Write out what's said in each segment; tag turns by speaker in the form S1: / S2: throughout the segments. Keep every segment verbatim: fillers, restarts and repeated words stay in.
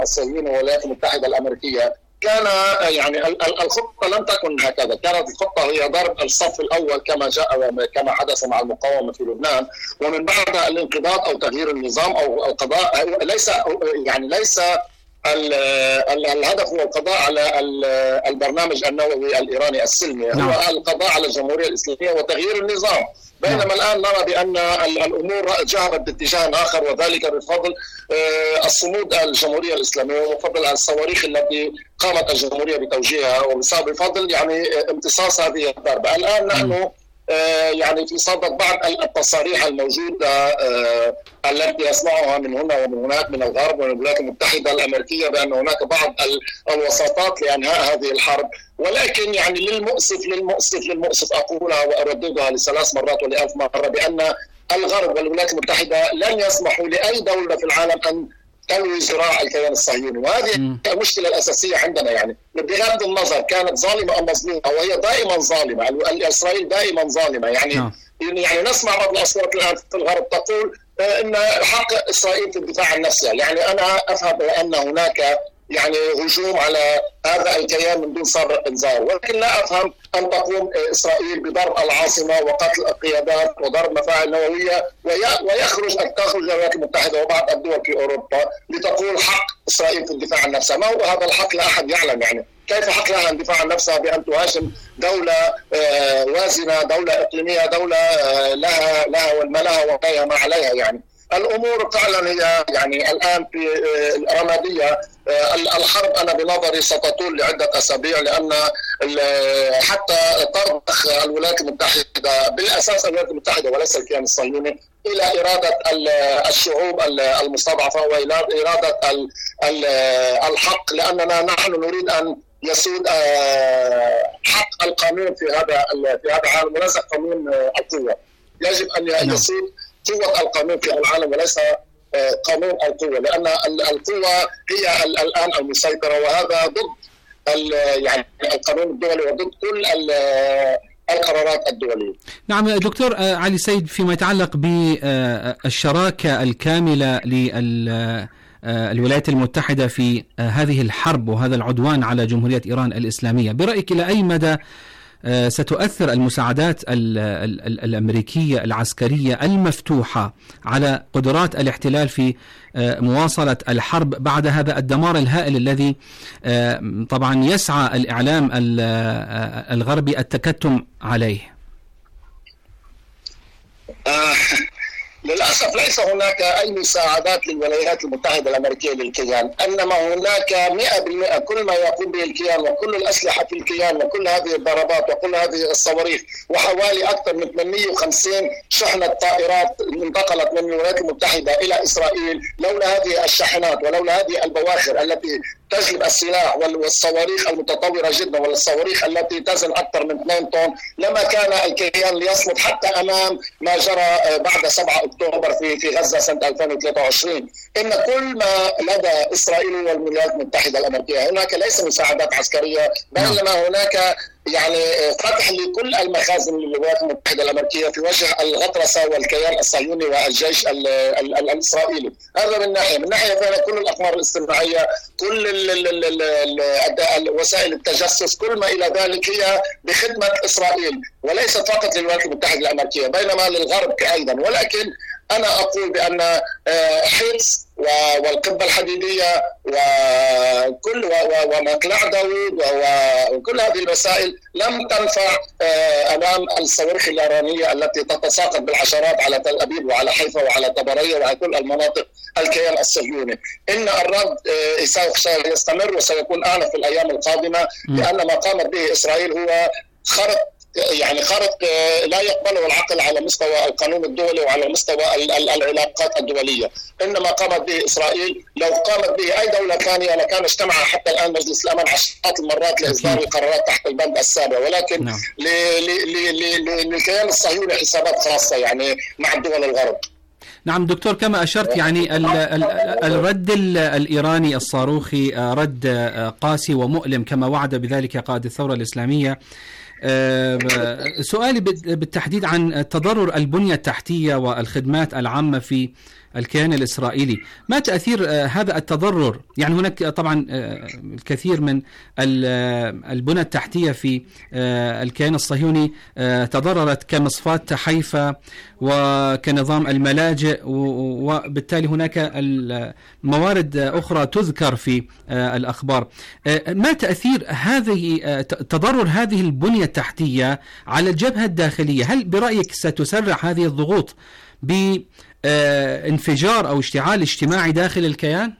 S1: الصهيوني والولايات المتحدة الأمريكية كان يعني الخطة لم تكن هكذا. كانت الخطة هي ضرب الصف الأول كما جاء كما حدث مع المقاومة في لبنان، ومن بعدها الانقضاض أو تغيير النظام أو القضاء. ليس يعني ليس الهدف هو القضاء على البرنامج النووي الإيراني السلمي، هو القضاء على الجمهورية الإسلامية وتغيير النظام. بينما الآن نرى بأن الأمور ذهبت باتجاه آخر، وذلك بفضل الصمود الجمهورية الإسلامية وبفضل الصواريخ التي قامت الجمهورية بتوجيهها، وبفضل يعني امتصاص هذه الضربة. الآن نحن يعني في صدد بعض التصاريح الموجودة التي يسمعها من هنا ومن هناك من الغرب ومن الولايات المتحدة الأمريكية بأن هناك بعض الوساطات لإنهاء هذه الحرب، ولكن يعني للمؤسف للمؤسف للمؤسف أقولها وأرددها لثلاث مرات ولألف مرة بأن الغرب والولايات المتحدة لن يسمحوا لأي دولة في العالم أن تلوي ذراع الكيان الصهيوني، وهذه المشكلة الأساسية عندنا. يعني بغض النظر كانت ظالمة أم مظلومة، وهي دائما ظالمة، إسرائيل دائما ظالمة. يعني يعني نسمع بعض الأصوات الآن في الغرب تقول إن حق إسرائيل في الدفاع عن نفسها. يعني أنا أفهم أن هناك يعني هجوم على هذا الكيان من دون سابق انذار، ولكن لا افهم ان تقوم اسرائيل بضرب العاصمه وقتل القيادات وضرب مفاعل نوويه ويخرج ان تخرج الولايات المتحده وبعض الدول في اوروبا لتقول حق اسرائيل في الدفاع عن نفسها. ما هو هذا الحق؟ لا احد يعلم. يعني كيف حق لها الدفاع عن نفسها بان تهاجم دوله وازنه، دوله اقليميه، دوله لها لها وما لها وما ما عليها؟ يعني الامور فعلا هي يعني الان في رماديه. الحرب انا بنظري ستطول لعده اسابيع، لان حتى ترضخ الولايات المتحده بالاساس الولايات المتحده وليس الكيان الصهيوني الى اراده الشعوب المستضعفه والى اراده الحق، لاننا نحن نريد ان يسود حق القانون في هذا في هذا العالم وليس قانون القوه. يجب ان يسود قوة القانون في العالم وليس قانون القوة، لأن القوة هي الآن المسيطرة، وهذا ضد يعني القانون الدولي وضد كل القرارات الدولية.
S2: نعم دكتور علي سيد، فيما يتعلق بالشراكة الكاملة للولايات المتحدة في هذه الحرب وهذا العدوان على جمهورية إيران الإسلامية، برأيك إلى أي مدى ستؤثر المساعدات الأمريكية العسكرية المفتوحة على قدرات الاحتلال في مواصلة الحرب بعد هذا الدمار الهائل الذي طبعا يسعى الإعلام الغربي التكتم عليه؟
S1: آه للأسف ليس هناك أي مساعدات للولايات المتحدة الأمريكية للكيان، إنما هناك مئة بالمئة كل ما يقوم به الكيان وكل الأسلحة في الكيان وكل هذه الضربات وكل هذه الصواريخ وحوالي أكثر من ثمانمئة وخمسين شحنة طائرات انتقلت من الولايات المتحدة إلى إسرائيل. لولا هذه الشاحنات ولولا هذه البواخر التي تجلب السلاح والصواريخ المتطورة جدا والصواريخ التي تزن أكثر من اثنين طن لما كان الكيان ليصمد حتى أمام ما جرى بعد سبعة أكتوبر في في غزة سنة ألفين وثلاثة وعشرين. إن كل ما لدى إسرائيل والولايات المتحدة الأمريكية هناك ليس مساعدات عسكرييه، بينما هناك يعني فتح لكل المخازن للولايات المتحدة الأمريكية في وجه الغطرسة والكيان الصهيوني والجيش ال ال ال الإسرائيلي. هذا من ناحية. من ناحية ثانية كل الأقمار الاصطناعية، كل ال ال ال ال وسائل التجسس، كل ما إلى ذلك هي بخدمة إسرائيل وليست فقط للولايات المتحدة الأمريكية بينما للغرب أيضا. ولكن أنا أقول بأن حيث والقبة الحديدية وكل ومقلع داوود وكل هذه الوسائل لم تنفع أمام الصواريخ الإيرانية التي تتساقط بالحشرات على تل أبيب وعلى حيفا وعلى طبرية وعلى كل المناطق الكيان الصهيوني. إن الرد سيستمر وسيكون أعنف في الأيام القادمة، لأن ما قامت به إسرائيل هو خرق يعني خرق لا يقبله العقل على مستوى القانون الدولي وعلى مستوى العلاقات الدولية. إنما قامت به إسرائيل، لو قامت به أي دولة ثانية لكان اجتمع حتى الآن مجلس الأمن عشرات المرات لإصدار القرارات تحت البند السابع، ولكن نعم. للكيان الصهيوني حسابات خاصة يعني مع الدول الغرب.
S2: نعم دكتور، كما أشرت يعني ال ال الرد الإيراني الصاروخي رد قاسي ومؤلم كما وعد بذلك قائد الثورة الإسلامية. سؤالي بالتحديد عن تضرر البنية التحتية والخدمات العامة في الكيان الإسرائيلي. ما تأثير هذا التضرر؟ يعني هناك طبعا الكثير من البنى التحتية في الكيان الصهيوني تضررت كمصفاة حيفا وكنظام الملاجئ، وبالتالي هناك موارد أخرى تذكر في الأخبار. ما تأثير هذه تضرر هذه البنية التحتية على الجبهة الداخلية؟ هل برأيك ستسرع هذه الضغوط بانفجار أو اشتعال اجتماعي داخل الكيان؟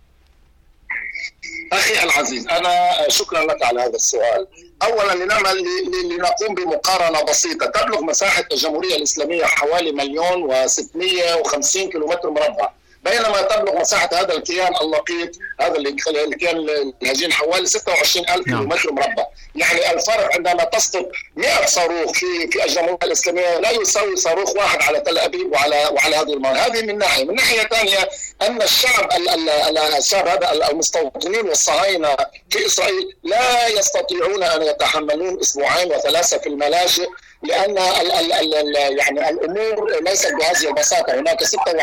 S1: أخي العزيز، أنا شكرا لك على هذا السؤال. أولا لنعمل لنقوم بمقارنة بسيطة. تبلغ مساحة الجمهورية الإسلامية حوالي مليون وستمائة وخمسين كيلومتر مربع، بينما تبلغ في مساحة هذا الكيان اللقيط، هذا الكيان الهجين، حوالي ستة وعشرين ألف كيلومتر مربع. يعني الفرق عندما تسقط مئة صاروخ في في الجمهورية الإسلامية لا يساوي صاروخ واحد على تل أبيب وعلى وعلى هذه المنطقة. هذه من ناحية. من ناحية ثانية أن الشعب الشعب هذا المستوطنين والصهاينة في إسرائيل لا يستطيعون أن يتحملون أسبوعين وثلاثة في الملاجئ، لأن ال ال ال يعني الأمور ليست بهذه البساطة. هناك ستة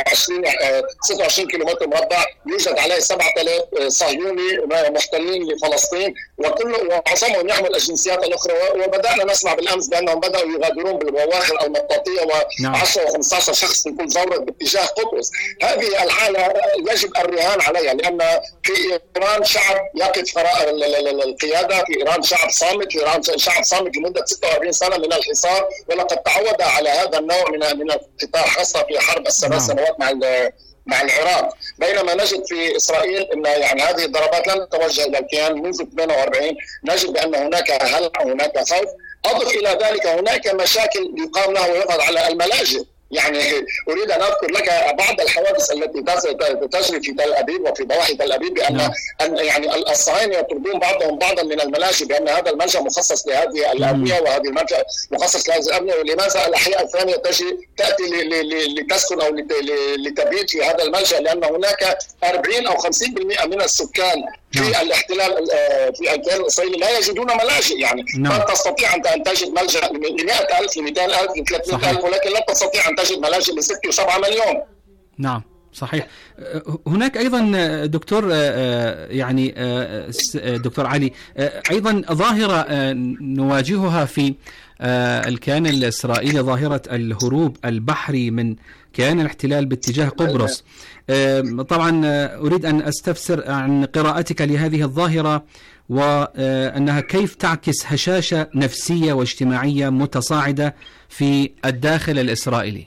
S1: وعشرين كيلومتر مربع يوجد عليه سبعة آلاف صهيوني محتلين لفلسطين، وكل ومعظمهم يحمل الجنسيات الأخرى. وبدأنا نسمع بالأمس بأنهم بدأوا يغادرون بالبواخر المطاطية وعشرة وخمسة عشر شخص من كل زورق باتجاه قطز. هذه الحالة يجب الرهان عليها، لأن في إيران شعب يقف وراء القيادة، في إيران شعب صامت، في إيران شعب صامت لمدة ستة وأربعين سنة من الحصار، ولقد تعود على هذا النوع من من القطاع، خاصة في حرب الثلاث سنوات مع مع العراق. بينما نجد في إسرائيل أن يعني هذه الضربات لم تتوجه إلى الكيان منذ ثمانية وأربعين. نجد بأن هناك هلع وهناك خوف. أضف إلى ذلك هناك مشاكل يقام لها ويقضى على الملاجئ. يعني أريد أن أذكر لك بعض الحوادث التي تجري في تل أبيب وفي ضواحي تل أبيب، بأن أن يعني الصهاينة يطردون بعضهم بعضا من الملاجئ، بأن هذا الملجأ مخصص لهذه الأبنية وهذه الملجأ مخصص لهذه الأبنية، ولماذا الأحياء الثانية تجي تأتي لتسكن أو لتبيت في هذا الملجأ؟ لأن هناك أربعين أو خمسين بالمئة من السكان في الاحتلال في الكيان الإسرائيلي لا يجدون ملاجئ. يعني ما تستطيع أن تجد ملجأ ل مئة ألف ل مئتين ألف ل ثلاثمئة ألف، ولكن لا تستطيع أن تجد ملاجئ ل ستة وسبعة مليون.
S2: نعم صحيح. هناك أيضا دكتور يعني دكتور علي أيضا ظاهرة نواجهها في الكيان الإسرائيلي، ظاهرة الهروب البحري من كيان الاحتلال باتجاه قبرص. طبعا أريد أن أستفسر عن قراءتك لهذه الظاهرة، وأنها كيف تعكس هشاشة نفسية واجتماعية متصاعدة في الداخل الإسرائيلي.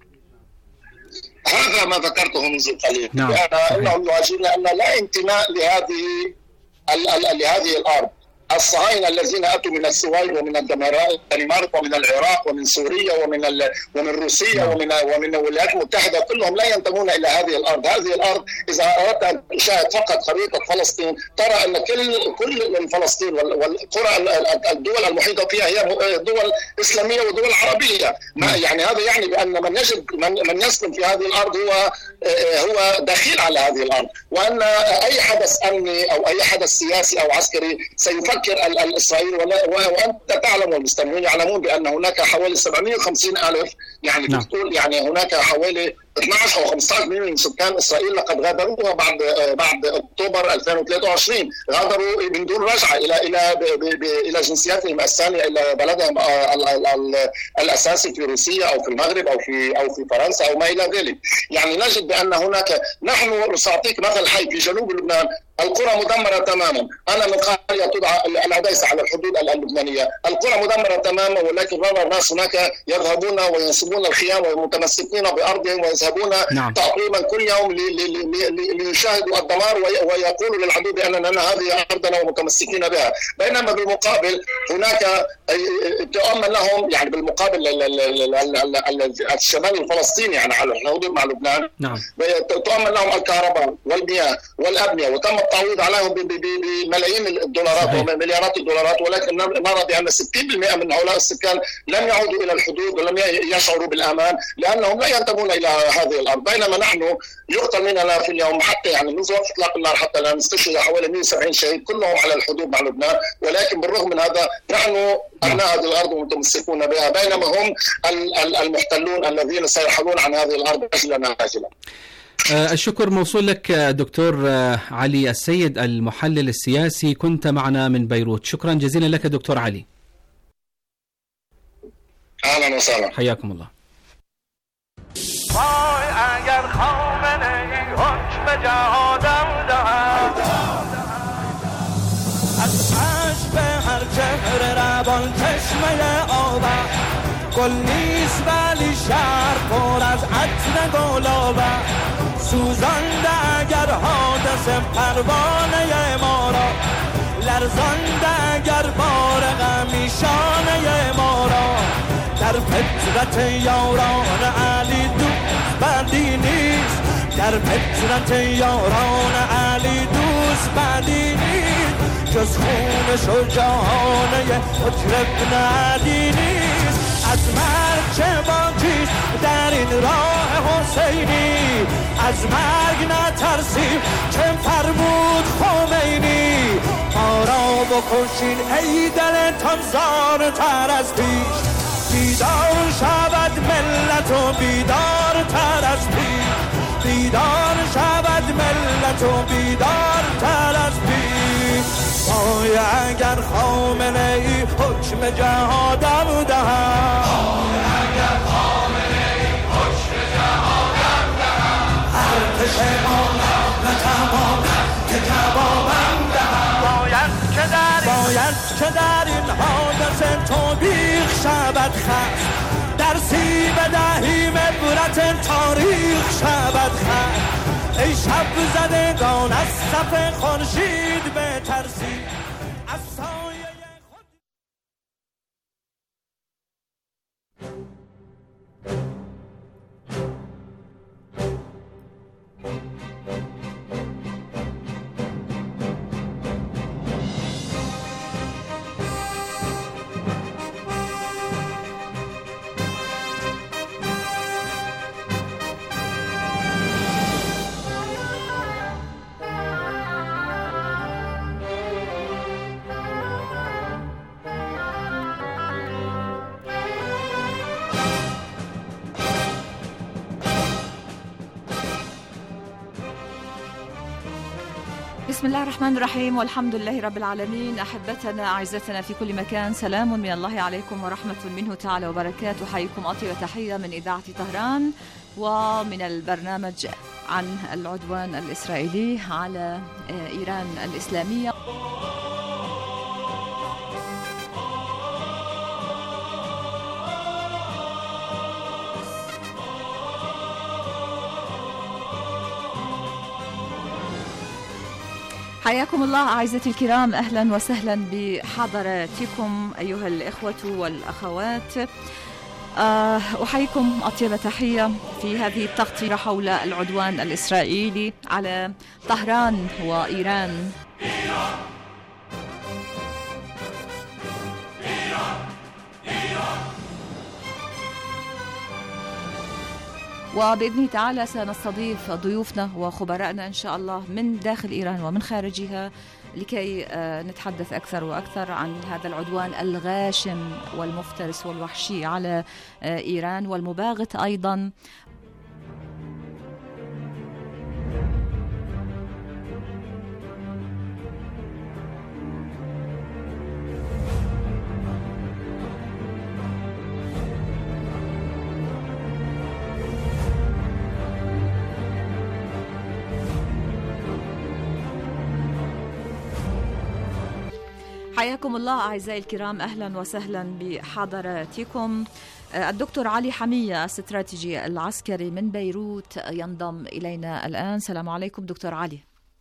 S1: هذا ما ذكرته منذ قليل، نعم. أنهم يواجهون أن لا انتماء لهذه لهذه الأرض. الصهاينة الذين أتوا من السويد ومن الدنمارك ومن العراق ومن سوريا ومن ومن روسيا ومن ومن الولايات المتحدة كلهم لا ينتمون إلى هذه الأرض. هذه الأرض إذا أردت أن تشاهد فقط خريطة فلسطين ترى أن كل كل فلسطين والقرى الدول المحيطة فيها هي دول إسلامية ودول عربية. ما يعني هذا يعني بأن من يجد من من يسكن في هذه الأرض هو هو دخيل على هذه الأرض، وأن أي حدث أمني أو أي حدث سياسي أو عسكري سيفكر الإسرائيلي. وأنت تعلم والمستمعين يعلمون بأن هناك حوالي سبعمائة وخمسين ألف، يعني نعم. تقول يعني هناك حوالي اثني عشر أو خمسة عشر مليون من سكان إسرائيل لقد غادروها بعد بعد أكتوبر ألفين وثلاثة وعشرين، غادروا من دون رجعة إلى إلى إلى جنسياتهم الثانية، إلى بلدهم الأساسي في روسيا أو في المغرب أو في أو في فرنسا أو ما إلى ذلك. يعني نجد بأن هناك، نحن سأعطيك مثل حي في جنوب لبنان، القرى مدمرة تماما. أنا من قرية تدعى العديسة على الحدود اللبنانية، القرى مدمرة تماما، ولكن نرى الناس هناك يذهبون وينصبون الخيام ومتمسكين بأرضهم ويذهبون نعم. تقريبا كل يوم ليشاهدوا الدمار ويقولوا للعدو بأننا هذه أرضنا ومتمسكين بها. بينما بالمقابل هناك تؤمن لهم، يعني بالمقابل الشمال الفلسطيني يعني على الحدود مع لبنان نعم. تؤمن لهم الكهرباء والمياه والأبنية، وتم التعويض عليهم بملايين الدولارات ومليارات الدولارات، ولكن نرى بأن ستين بالمئة من هؤلاء السكان لم يعودوا إلى الحدود ولم يشعروا بالأمان لأنهم لا ينتمون إلى هذه الأرض. بينما نحن يقتل مننا في اليوم حتى يعني منذ وقت إطلاق النار حتى الآن استشهد حوالي مئة وسبعين شهيد كلهم على الحدود مع لبنان، ولكن بالرغم من هذا نحن أبناء هذه الأرض ومتمسكون بها، بينما هم المحتلون الذين سيرحلون عن هذه الأرض أجلا آجلا.
S2: الشكر موصول لك دكتور علي السيد المحلل السياسي، كنت معنا من بيروت. شكرا جزيلا لك دكتور علي.
S1: اهلا وسهلا،
S2: حياكم الله.
S3: اگر خامنه ای حکم جهادم دهد، از عشق هر چهره روان چشمه آبم، گل نیست ولی شهر پر از عطر گلابم، سوزانده اگر حادثه پروانه ما را، لرزانده اگر بار غمی شانه ما را، در فطرت یاران علی دوست بدی نیست، در فطرت یاران علی دوست بدی نیست، جز خون شجاعانه مجرب ندی نیست. از مرگ چه باکیست در این راه حسینی، از مرگ نترسیم چه فرمود خمینی، ما را بکشین ای دلتان زارتر از پیش، بیدار شود ملت و بیدار تر از پیش، بیدار شود ملت و بیدار تر از پیش. وای اگر خامنه ای حکم جهادم دهد، وای اگر خامنه ای حکم جهادم دهد، ارتش ما نتواند که جوابم دهد، باید که در باید که در این حادثه توبیخ شود خست، در سیب دهیم عبرت تاریخ شود خست، ای شب زدگان از صف خورشید بترسید، از سایه خود.
S4: بسم الله الرحمن الرحيم، والحمد لله رب العالمين. أحبتنا أعزتنا في كل مكان، سلام من الله عليكم ورحمة منه تعالى وبركاته. حيكم أطيب تحية من إذاعة طهران ومن البرنامج عن العدوان الإسرائيلي على إيران الإسلامية. حياكم الله أعزتي الكرام، أهلا وسهلا بحضراتكم أيها الإخوة والأخوات. أحييكم أطيب تحية في هذه التغطية حول العدوان الإسرائيلي على طهران وإيران. وبإذن تعالى سنستضيف ضيوفنا وخبرائنا إن شاء الله من داخل إيران ومن خارجها لكي نتحدث أكثر وأكثر عن هذا العدوان الغاشم والمفترس والوحشي على إيران والمباغت أيضا. حياكم الله أعزائي الكرام، أهلا وسهلا بحضراتكم. الدكتور علي حمية استراتيجي العسكري من بيروت ينضم إلينا الآن. السلام عليكم دكتور علي.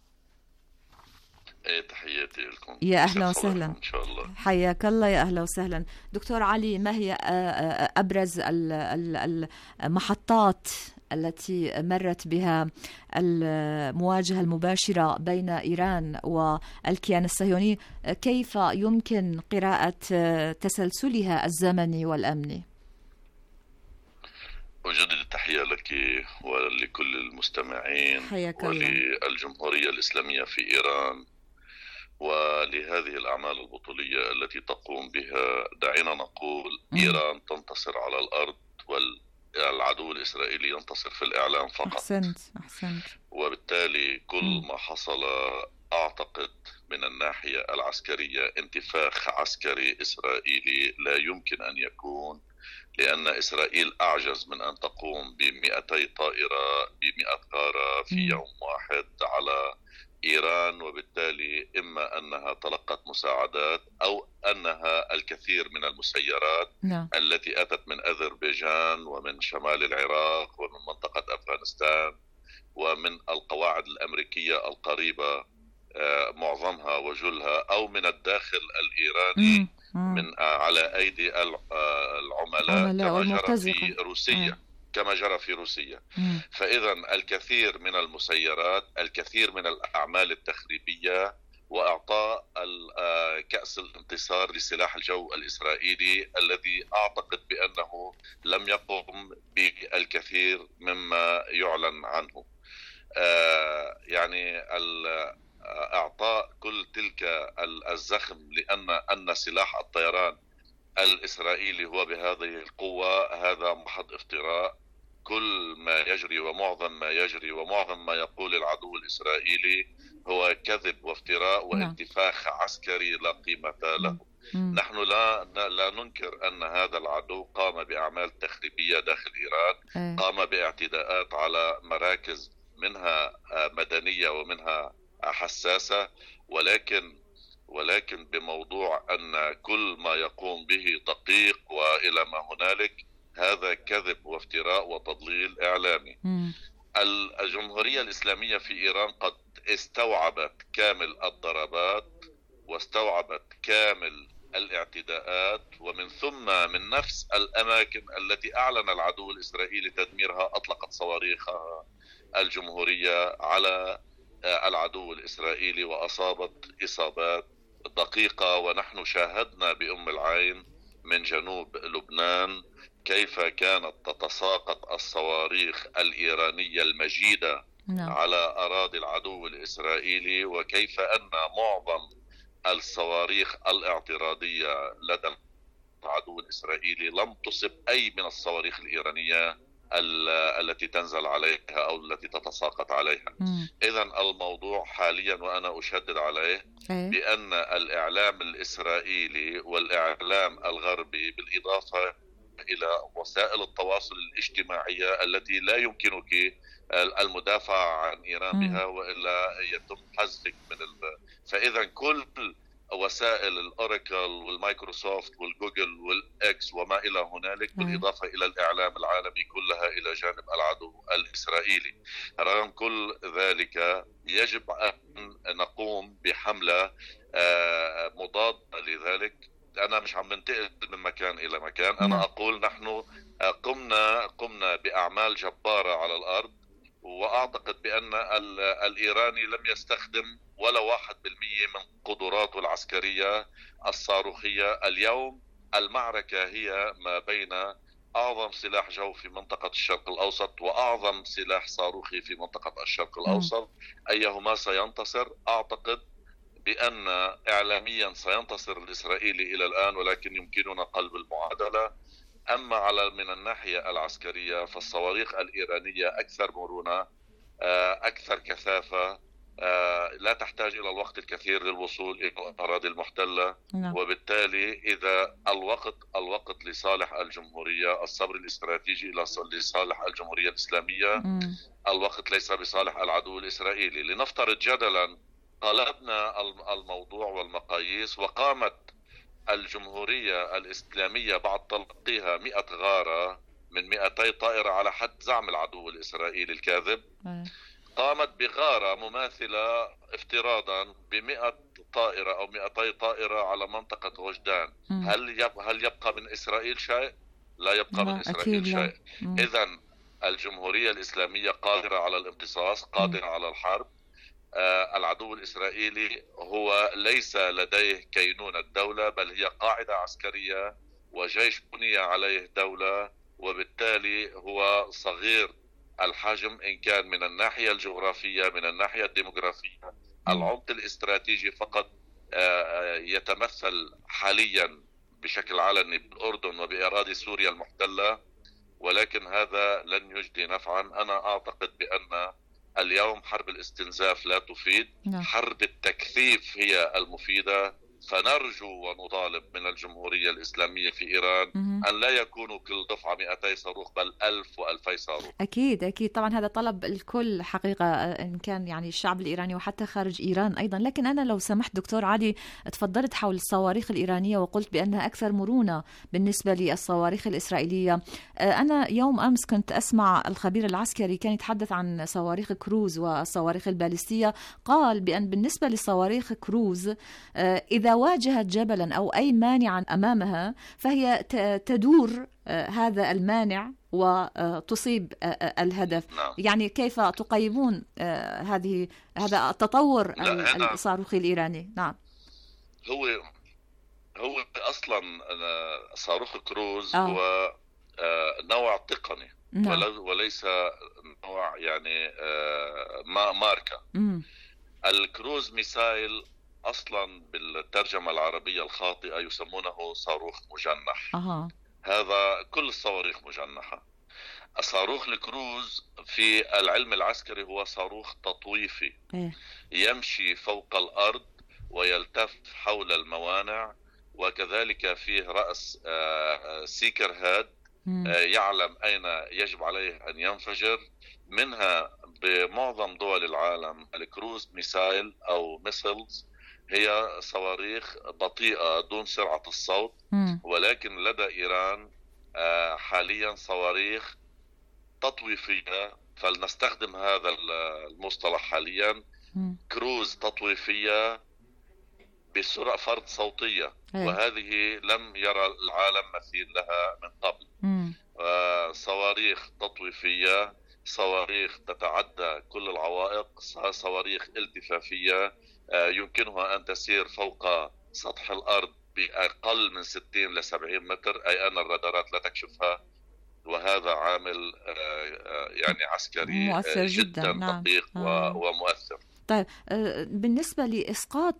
S5: تحياتي لكم.
S4: يا أهلا وسهلا
S5: إن شاء الله.
S4: حياك الله، يا أهلا وسهلا دكتور علي. ما هي أبرز المحطات التي مرت بها المواجهة المباشرة بين إيران والكيان الصهيوني؟ كيف يمكن قراءة تسلسلها الزمني والأمني؟
S5: أجدد التحية لك ولكل المستمعين وللجمهورية الإسلامية في إيران ولهذه الأعمال البطولية التي تقوم بها. دعينا نقول إيران تنتصر على الأرض وال العدو الإسرائيلي ينتصر في الإعلام فقط.
S4: أحسنت أحسنت.
S5: وبالتالي كل ما حصل أعتقد من الناحية العسكرية انتفاخ عسكري إسرائيلي لا يمكن أن يكون، لأن إسرائيل أعجز من أن تقوم بمئتي طائرة بمئة غارة في يوم واحد على إيران، وبالتالي إما أنها تلقت مساعدات أو أنها الكثير من المسيرات
S4: نعم.
S5: التي أتت من أذربيجان ومن شمال العراق ومن منطقة أفغانستان ومن القواعد الأمريكية القريبة معظمها وجلها، أو من الداخل الإيراني من على أيدي العملاء كما جرى في روسيا كما جرى في روسيا. فإذا الكثير من المسيرات، الكثير من الأعمال التخريبية، وإعطاء كأس الانتصار لسلاح الجو الإسرائيلي الذي أعتقد بأنه لم يقم بالكثير مما يعلن عنه. يعني إعطاء كل تلك الزخم لأن أن سلاح الطيران الإسرائيلي هو بهذه القوة هذا محض افتراء. كل ما يجري ومعظم ما يجري ومعظم ما يقول العدو الإسرائيلي هو كذب وافتراء وانتفاخ عسكري لا قيمة له. نحن لا لا ننكر أن هذا العدو قام بأعمال تخريبية داخل إيران، قام باعتداءات على مراكز منها مدنية ومنها حساسة، ولكن ولكن بموضوع أن كل ما يقوم به دقيق وإلى ما هنالك، هذا كذب وافتراء وتضليل إعلامي. الجمهورية الإسلامية في إيران قد استوعبت كامل الضربات واستوعبت كامل الاعتداءات، ومن ثم من نفس الأماكن التي أعلن العدو الإسرائيلي تدميرها أطلقت صواريخها الجمهورية على العدو الإسرائيلي وأصابت إصابات دقيقة. ونحن شاهدنا بأم العين من جنوب لبنان كيف كانت تتساقط الصواريخ الإيرانية المجيدة نعم. على أراضي العدو الإسرائيلي، وكيف أن معظم الصواريخ الاعتراضية لدى العدو الإسرائيلي لم تصب أي من الصواريخ الإيرانية التي تنزل عليها أو التي تتساقط عليها. إذن الموضوع حاليا وأنا أشدد عليه بأن الإعلام الإسرائيلي والإعلام الغربي بالإضافة إلى وسائل التواصل الاجتماعية التي لا يمكنك المدافع عن إيران بها وإلا يتم حذفك من ال... فإذا كل وسائل الأوراكل والمايكروسوفت والجوجل والإكس وما إلى هنالك بالإضافة إلى الإعلام العالمي كلها إلى جانب العدو الإسرائيلي. رغم كل ذلك يجب أن نقوم بحملة مضادة لذلك. أنا مش عم ننتقل من مكان إلى مكان، أنا أقول نحن قمنا قمنا بأعمال جبارة على الأرض، وأعتقد بأن الإيراني لم يستخدم ولا واحد بالمية من قدراته العسكرية الصاروخية. اليوم المعركة هي ما بين أعظم سلاح جو في منطقة الشرق الأوسط وأعظم سلاح صاروخي في منطقة الشرق الأوسط، أيهما سينتصر؟ أعتقد بأن إعلاميا سينتصر الإسرائيلي إلى الآن، ولكن يمكننا قلب المعادلة. أما على من الناحية العسكرية فالصواريخ الإيرانية أكثر مرونة، أكثر كثافة، لا تحتاج إلى الوقت الكثير للوصول إلى الأراضي المحتلة. وبالتالي إذا الوقت الوقت لصالح الجمهورية، الصبر الاستراتيجي لصالح الجمهورية الإسلامية، الوقت ليس بصالح العدو الإسرائيلي. لنفترض جدلا قلبنا الموضوع والمقاييس وقامت الجمهورية الإسلامية بعد تلقيها مئة غارة من مئتي طائرة على حد زعم العدو الإسرائيلي الكاذب، قامت بغارة مماثلة افتراضا بمئة طائرة أو مئتي طائرة على منطقة غجدان، هل يبقى, هل يبقى من إسرائيل شيء؟ لا يبقى من إسرائيل شيء. إذن الجمهورية الإسلامية قادرة على الامتصاص، قادرة على الحرب. آه العدو الإسرائيلي هو ليس لديه كينونة دولة، بل هي قاعدة عسكرية وجيش بني عليه دولة، وبالتالي هو صغير الحجم إن كان من الناحية الجغرافية من الناحية الديموغرافية. العمق الاستراتيجي فقط آه يتمثل حاليا بشكل علني بالأردن وبأراضي سوريا المحتلة، ولكن هذا لن يجدي نفعا. أنا أعتقد بأن اليوم حرب الاستنزاف لا تفيد، حرب التكثيف هي المفيدة. فنرجو ونطالب من الجمهورية الإسلامية في إيران أن لا يكونوا كل دفعة مئتي صاروخ بل ألف وألفي صاروخ.
S4: أكيد أكيد طبعا هذا طلب الكل حقيقة، إن كان يعني الشعب الإيراني وحتى خارج إيران أيضا. لكن أنا لو سمحت دكتور علي، تفضلت حول الصواريخ الإيرانية وقلت بأنها أكثر مرونة بالنسبة للصواريخ الإسرائيلية. أنا يوم أمس كنت أسمع الخبير العسكري كان يتحدث عن صواريخ كروز والصواريخ الباليستية، قال بأن بالنسبة للصواريخ كروز إذا واجهت جبلا أو أي مانعا أمامها فهي تدور هذا المانع وتصيب الهدف.
S5: نعم.
S4: يعني كيف تقيمون هذه هذا التطور الصاروخي الإيراني؟ نعم.
S5: هو هو أصلا صاروخ كروز أوه. هو نوع تقني. نعم. وليس نوع يعني ما ماركة. م. الكروز ميسايل أصلا بالترجمة العربية الخاطئة يسمونه صاروخ مجنح.
S4: أه.
S5: هذا كل الصواريخ مجنحة. الصاروخ الكروز في العلم العسكري هو صاروخ تطويفي. إيه؟ يمشي فوق الأرض ويلتف حول الموانع، وكذلك فيه رأس سيكر هاد يعلم أين يجب عليه أن ينفجر. منها بمعظم دول العالم الكروز ميسايل أو ميسلز هي صواريخ بطيئة دون سرعة الصوت. م. ولكن لدى إيران حاليا صواريخ تطويفية، فلنستخدم هذا المصطلح حاليا. م. كروز تطويفية بسرعة فرد صوتية. أي. وهذه لم يرى العالم مثيل لها من قبل. م. صواريخ تطويفية، صواريخ تتعدى كل العوائق، صواريخ التفافية يمكنها أن تسير فوق سطح الأرض بأقل من ستين إلى سبعين متر، أي أن الرادارات لا تكشفها. وهذا عامل يعني عسكري
S4: مؤثر
S5: جدا,
S4: جدا.
S5: دقيق نعم. ومؤثر.
S4: طيب بالنسبة لإسقاط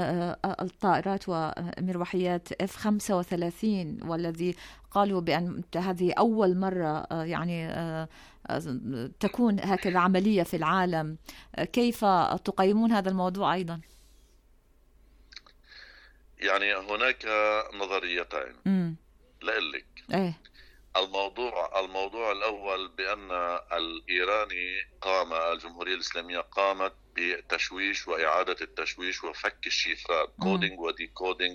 S4: الطائرات ومروحيات إف خمسة وثلاثين والذي قالوا بأن هذه أول مرة يعني تكون هكذا عملية في العالم، كيف تقيمون هذا الموضوع أيضا؟
S5: يعني هناك نظريتين لقلك.
S4: ايه
S5: الموضوع الموضوع الأول بأن الإيراني قام الجمهورية الإسلامية قامت بتشويش وإعادة التشويش وفك الشفرات كودينج وديكودينج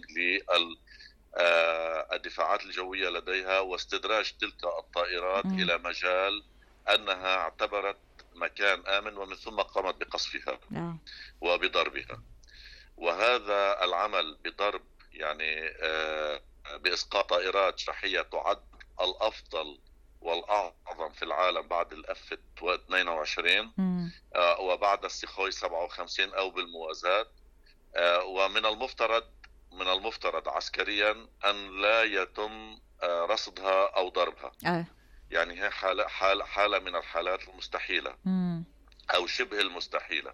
S5: للدفاعات الجوية لديها، واستدراج تلك الطائرات م. إلى مجال أنها اعتبرت مكان آمن، ومن ثم قامت بقصفها م. وبضربها. وهذا العمل بضرب يعني بإسقاط طائرات شرحية تعد الأفضل والأعظم في العالم بعد الأف اثنين وعشرين آه وبعد السخوي سبعة وخمسين أو بالموازاة. آه ومن المفترض من المفترض عسكريا أن لا يتم آه رصدها أو ضربها.
S4: أه.
S5: يعني هي حالة, حالة, حالة من الحالات المستحيلة م. أو شبه المستحيلة.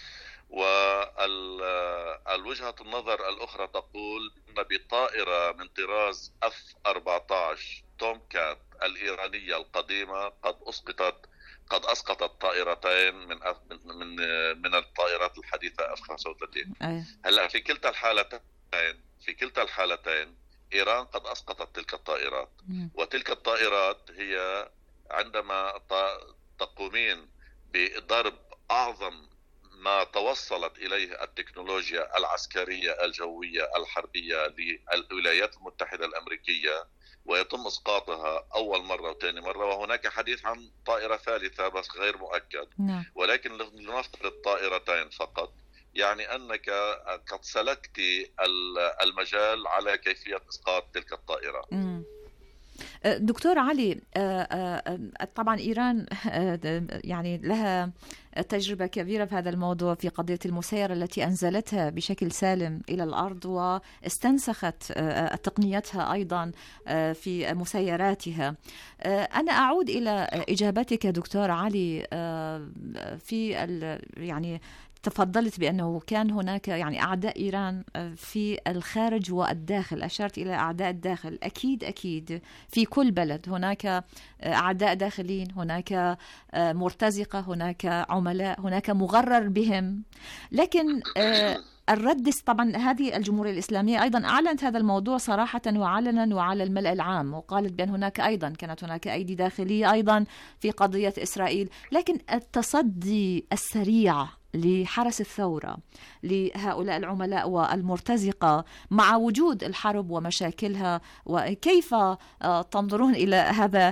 S5: والوجهة النظر الأخرى تقول أن بطائرة من طراز إف أربعة عشر توم كات الإيرانية القديمة قد أسقطت قد أسقطت طائرتين من من من الطائرات الحديثة إف خمسة وثلاثين. هلا في كلتا الحالتين في كلتا الحالتين إيران قد أسقطت تلك الطائرات. م. وتلك الطائرات هي عندما تقومين بضرب أعظم ما توصلت إليه التكنولوجيا العسكرية الجوية الحربية للولايات المتحدة الأمريكية، ويتم إسقاطها أول مرة وثاني مرة، وهناك حديث عن طائرة ثالثة بس غير مؤكد. م. ولكن لنفترض طائرتين فقط، يعني أنك قد سلكت المجال على كيفية إسقاط تلك الطائرات.
S4: م. دكتور علي، طبعا إيران يعني لها تجربة كبيرة في هذا الموضوع في قضية المسيرة التي أنزلتها بشكل سالم إلى الأرض واستنسخت تقنيتها أيضا في مسيراتها. أنا أعود إلى إجابتك دكتور علي في يعني تفضلت بأنه كان هناك يعني أعداء إيران في الخارج والداخل، أشرت إلى أعداء الداخل. أكيد أكيد في كل بلد هناك أعداء داخلين، هناك مرتزقة، هناك عملاء، هناك مغرر بهم. لكن الرد طبعا هذه الجمهورية الإسلامية أيضا أعلنت هذا الموضوع صراحة وعلنا وعلى الملأ العام، وقالت بأن هناك أيضا كانت هناك أيدي داخلية أيضا في قضية إسرائيل. لكن التصدي السريع لحرس الثورة لهؤلاء العملاء والمرتزقة مع وجود الحرب ومشاكلها، وكيف تنظرون إلى هذا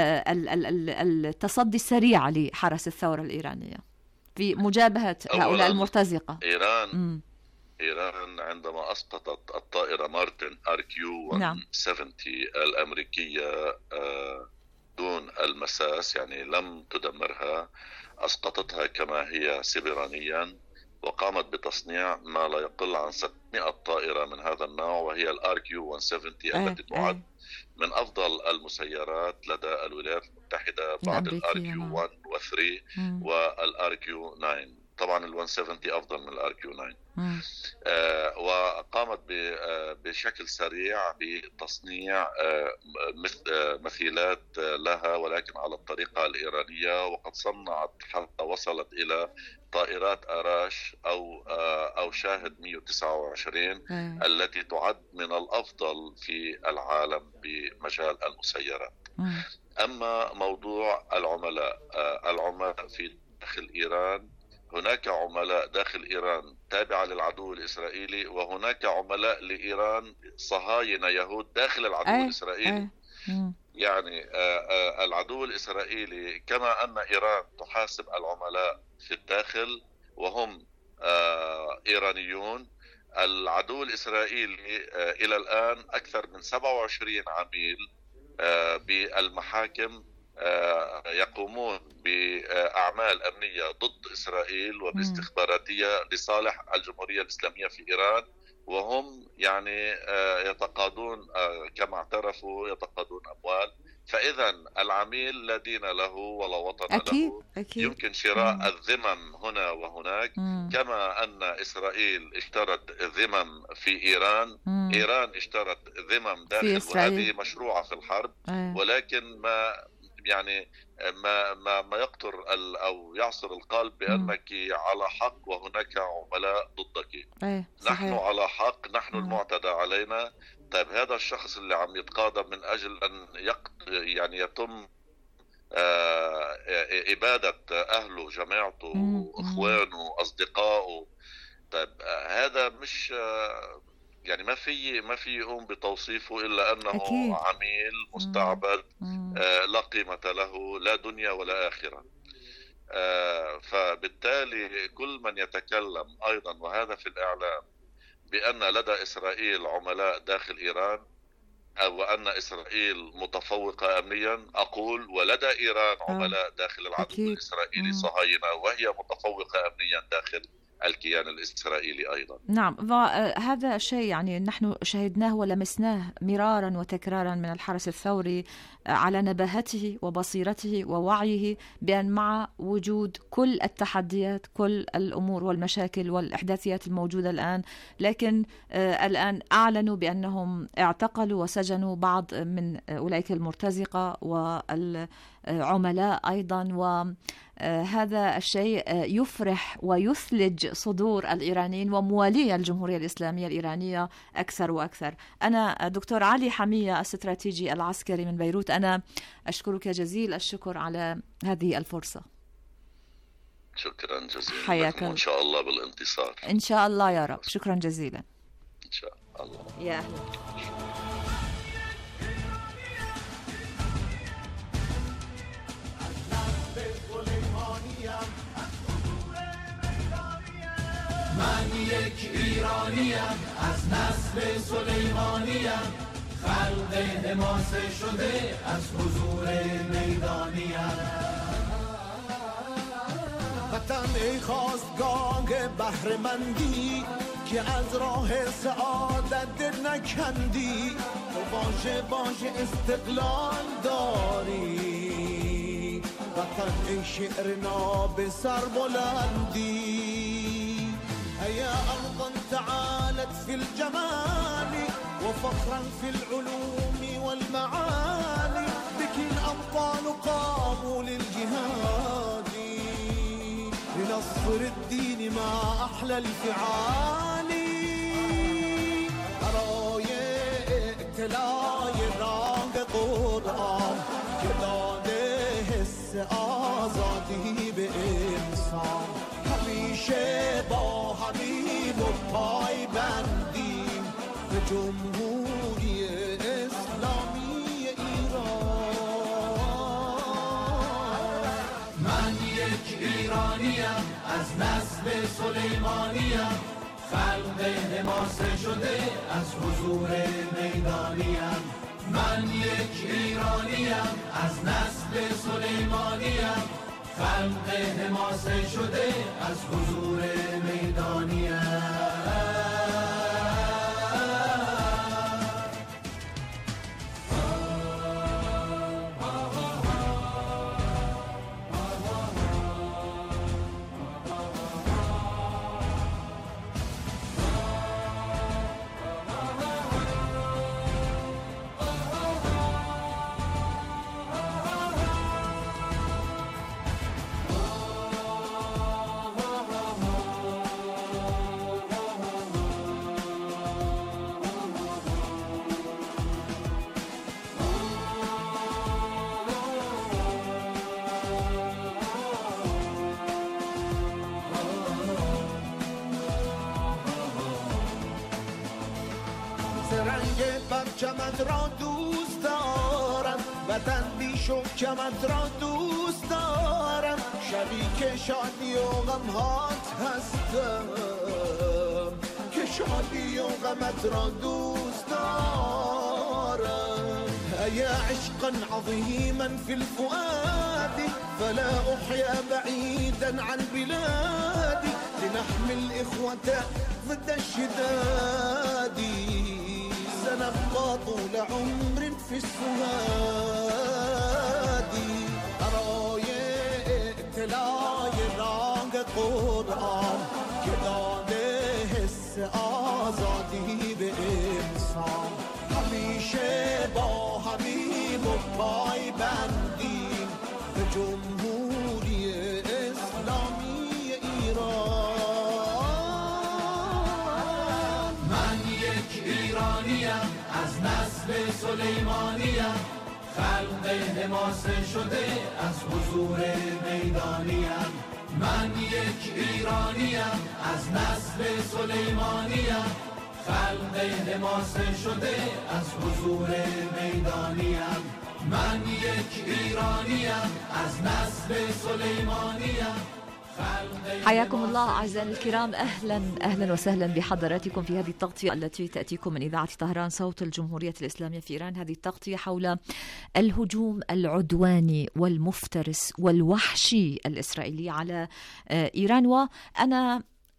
S4: التصدي السريع لحرس الثورة الإيرانية في مجابهة هؤلاء المرتزقة؟
S5: إيران م. إيران عندما أسقطت الطائرة مارتن آر كيو مئة وسبعين الأمريكية دون المساس، يعني لم تدمرها، أسقطتها كما هي سبرانيا، وقامت بتصنيع ما لا يقل عن ستمائة طائرة من هذا النوع، وهي الآر كيو مئة وسبعين التي تعد من أفضل المسيرات لدى الولايات المتحدة بعد الآر كيو واحد و ثلاثة والآر كيو تسعة. طبعا ال مئة وسبعين أفضل من الآر كيو تسعة. آه وقامت بشكل سريع بتصنيع آه مثيلات لها، ولكن على الطريقة الإيرانية، وقد صنعت حتى وصلت إلى طائرات آراش أو آه أو شاهد مئة وتسعة وعشرين م. التي تعد من الأفضل في العالم بمجال المسيرات. م. أما موضوع العملاء، آه العملاء في داخل إيران، هناك عملاء داخل إيران تابعة للعدو الإسرائيلي، وهناك عملاء لإيران صهاينة يهود داخل العدو أي. الإسرائيلي. أي. يعني العدو الإسرائيلي كما أن إيران تحاسب العملاء في الداخل وهم إيرانيون، العدو الإسرائيلي إلى الآن أكثر من سبعة وعشرين عميل بالمحاكم يقومون بأعمال أمنية ضد إسرائيل وباستخباراتية لصالح الجمهورية الإسلامية في إيران، وهم يعني يتقاضون كما اعترفوا يتقاضون أموال. فإذا العميل لا دين له ولا وطن
S4: أكيد.
S5: له.
S4: أكيد.
S5: يمكن شراء مم. الذمم هنا وهناك، مم. كما أن إسرائيل اشترت ذمم في إيران، مم. إيران اشترت ذمم داخل، وهذه مشروعة في الحرب. أي. ولكن ما يعني ما ما ما يقطر او يعصر القلب بانك على حق وهناك عملاء ضدك.
S4: أيه
S5: نحن على حق، نحن المعتدى علينا. طيب هذا الشخص اللي عم يتقاضى من اجل ان يقت يعني يتم آه اباده اهله، جماعته، اخوانه، اصدقائه، طيب آه هذا مش آه يعني ما في ما في يقوم بتوصيفه إلا أنه أكيد. عميل مستعبد آه لا قيمة له، لا دنيا ولا آخرة. آه فبالتالي كل من يتكلم أيضا، وهذا في الإعلام، بأن لدى إسرائيل عملاء داخل إيران أو أن إسرائيل متفوقة أمنيا، أقول ولدى إيران عملاء داخل العدو أكيد. الإسرائيلي صهاينة، وهي متفوقة أمنيا داخل الكيان الإسرائيلي أيضا.
S4: نعم، هذا شيء يعني نحن شهدناه ولمسناه مرارا وتكرارا من الحرس الثوري على نباهته وبصيرته ووعيه بأن مع وجود كل التحديات، كل الأمور والمشاكل والإحداثيات الموجودة الآن، لكن الآن أعلنوا بأنهم اعتقلوا وسجنوا بعض من أولئك المرتزقة والعملاء أيضا، وهذا الشيء يفرح ويثلج صدور الإيرانيين وموالي الجمهورية الإسلامية الإيرانية أكثر وأكثر. أنا دكتور علي حمية، استراتيجي العسكري من بيروت، أنا أشكرك جزيل الشكر على هذه الفرصة.
S5: شكرا جزيلا.
S4: حياك
S5: إن شاء الله بالانتصار.
S4: إن شاء الله يا رب. شكرا جزيلا.
S5: إن شاء الله.
S4: يا أهلا.
S3: من یک ایرانیم از نسل سلیمانیم، خلق حماسه شده از حضور میدانیم. وطن ای خواستگاه بهره‌مندی که از راه سعادت دل نکندی، تو باشه باشه استقلال داری. وطن ای شعر ناب سربلندی، هيا أرضا تعالت في الجمال وفخرا في العلوم والمعاني، بك الأبطال قاموا للجهاد لنصر الدين ما أحلى الفعال. أرايك تلاي راق قرآن كداده حس آزادی به انسان، همیشه با همین و پای بندیم به جمهوری اسلامی ایران. من یک ایرانیم از نسل سلیمانیم، خلق حماسه شده از حضور میدانیم. من یک ایرانیم از نسل سلیمانیم، خلق حماسه شده از حضور میدانیم. پرچمت را دوست دارم، وطن بیش و کمت را دوست دارم، شریک شادی و غمهات هستم که شادی و غمت را دوست دارم. هيا عشقا عظيما في الفؤاد فلا أحيا بعيدا عن بلادي، لنحمي الإخوة ضد الشداد، سنبقى طول عمر في السهاد. أرايك تلاي راق قرآن كداده حس آزادی به انسان، همیشه با همیم و پای بندیم به جمهوری اسلامی ایران. من یک ایرانیم از نسل سلیمانیم، خلق حماسه شده از حضور میدانیم. من یک ایرانیم از نسل سلیمانیم، خلق حماسه شده از حضور میدانیم. من یک ایرانیم از نسل سلیمانیم.
S4: حياكم الله أعزائي الكرام، أهلا أهلا وسهلا بحضراتكم في هذه التغطية التي تأتيكم من إذاعة طهران صوت الجمهورية الإسلامية في إيران. هذه التغطية حول الهجوم العدواني والمفترس والوحشي الإسرائيلي على إيران، وأنا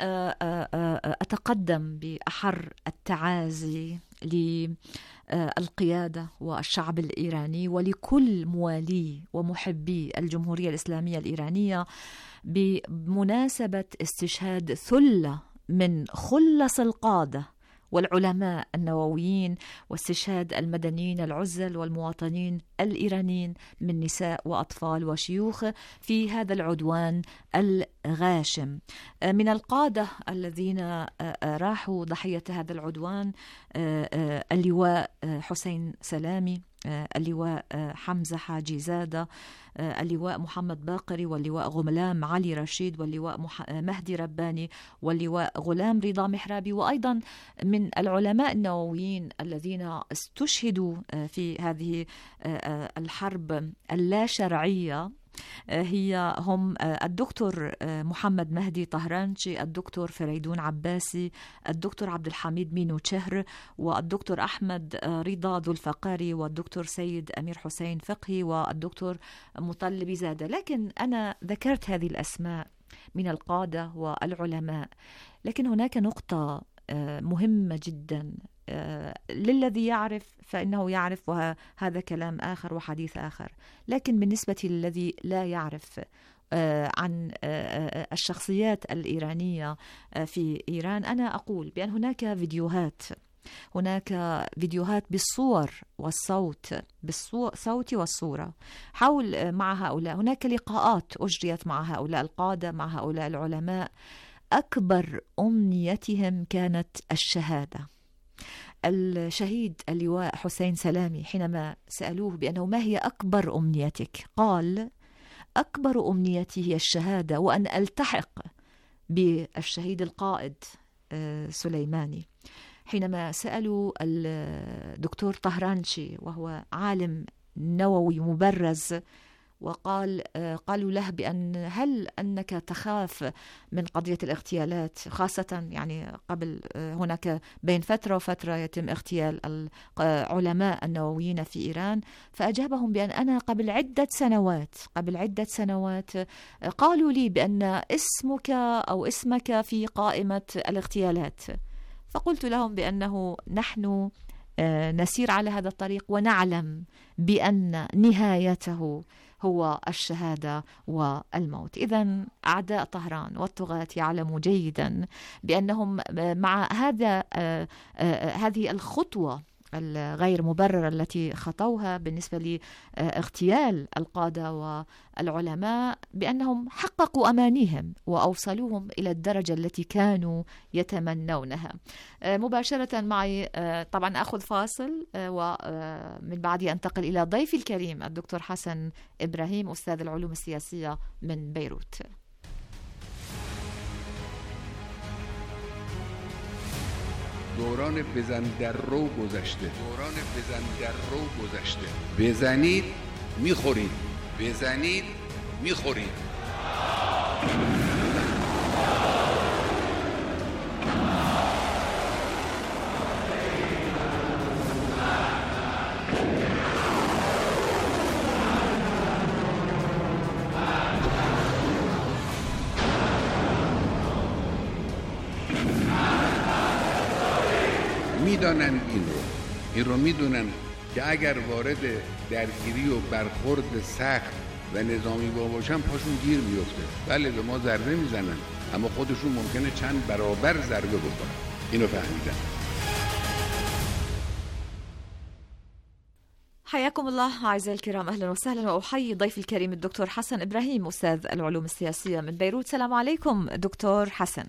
S4: أتقدم بأحر التعازي للقيادة والشعب الإيراني ولكل موالي ومحبي الجمهورية الإسلامية الإيرانية بمناسبة استشهاد ثلة من خلص القادة والعلماء النوويين، واستشهاد المدنيين العزل والمواطنين الإيرانيين من نساء وأطفال وشيوخ في هذا العدوان الغاشم. من القادة الذين راحوا ضحية هذا العدوان اللواء حسين سلامي، اللواء حمزة حاجي زادة، اللواء محمد باقري، واللواء غلام علي رشيد، واللواء مهدي رباني، واللواء غلام رضا محرابي، وأيضا من العلماء النوويين الذين استشهدوا في هذه الحرب اللا شرعية هي هم الدكتور محمد مهدي طهرانشي، الدكتور فريدون عباسي، الدكتور عبد الحميد مينو تشهر، والدكتور أحمد رضا ذو الفقاري، والدكتور سيد أمير حسين فقهي، والدكتور مطلبي زادة. لكن أنا ذكرت هذه الأسماء من القادة والعلماء، لكن هناك نقطة مهمة جدا للذي يعرف فإنه يعرف، وهذا كلام آخر وحديث آخر، لكن بالنسبة للذي لا يعرف عن الشخصيات الإيرانية في إيران، أنا أقول بأن هناك فيديوهات هناك فيديوهات بالصور والصوت، بالصوت والصورة حول مع هؤلاء. هناك لقاءات أجريت مع هؤلاء القادة، مع هؤلاء العلماء. أكبر أمنيتهم كانت الشهادة. الشهيد اللواء حسين سلامي حينما سألوه بأنه ما هي أكبر أمنيتك، قال أكبر أمنيتي هي الشهادة، وأن ألتحق بالشهيد القائد سليماني. حينما سألوا الدكتور طهرانشي وهو عالم نووي مبرز، وقال قالوا له بأن هل أنك تخاف من قضية الاغتيالات، خاصة يعني قبل هناك بين فترة وفترة يتم اغتيال العلماء النوويين في إيران، فأجابهم بأن أنا قبل عدة سنوات قبل عدة سنوات قالوا لي بأن اسمك أو اسمك في قائمة الاغتيالات، فقلت لهم بأنه نحن نسير على هذا الطريق ونعلم بأن نهايته هو الشهادة والموت. إذن أعداء طهران والطغاة يعلموا جيدا بأنهم مع هذا هذه الخطوة الغير مبررة التي خطوها بالنسبة لاغتيال القادة والعلماء، بأنهم حققوا أمانيهم وأوصلوهم إلى الدرجة التي كانوا يتمنونها. مباشرة معي طبعا أخذ فاصل، ومن بعده أنتقل إلى ضيفي الكريم الدكتور حسن إبراهيم أستاذ العلوم السياسية من بيروت.
S6: دوران بزن در رو گذشته دوران بزن در رو گذشته بزنید میخورید بزنید میخورید میدانن این رو این رو میدونن که اگر وارد درگیری و برخورد سخت و نظامی باشن پاشون گیر میفته. بله به ما ضربه میزنن، اما خودشون ممکنه چند برابر ضربه بخورن. اینو فهمیدن.
S4: حياكم الله أعزائي الكرام، أهلا وسهلا، وأحيي ضيفي الكريم الدكتور حسن إبراهيم أستاذ العلوم السياسية من بيروت. السلام عليكم دكتور حسن.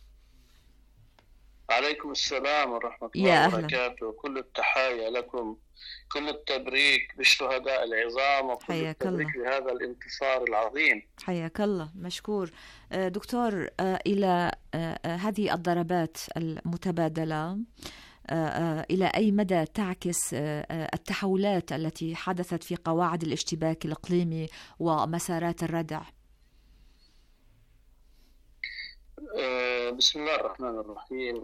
S1: عليكم السلام ورحمة الله وبركاته. كل التحايا لكم، كل التبريك بالشهداء العظام، وكل التبريك بهذا الانتصار العظيم.
S4: حياك الله، مشكور دكتور. إلى هذه الضربات المتبادلة إلى أي مدى تعكس التحولات التي حدثت في قواعد الاشتباك الإقليمي ومسارات الردع؟
S1: بسم الله الرحمن الرحيم.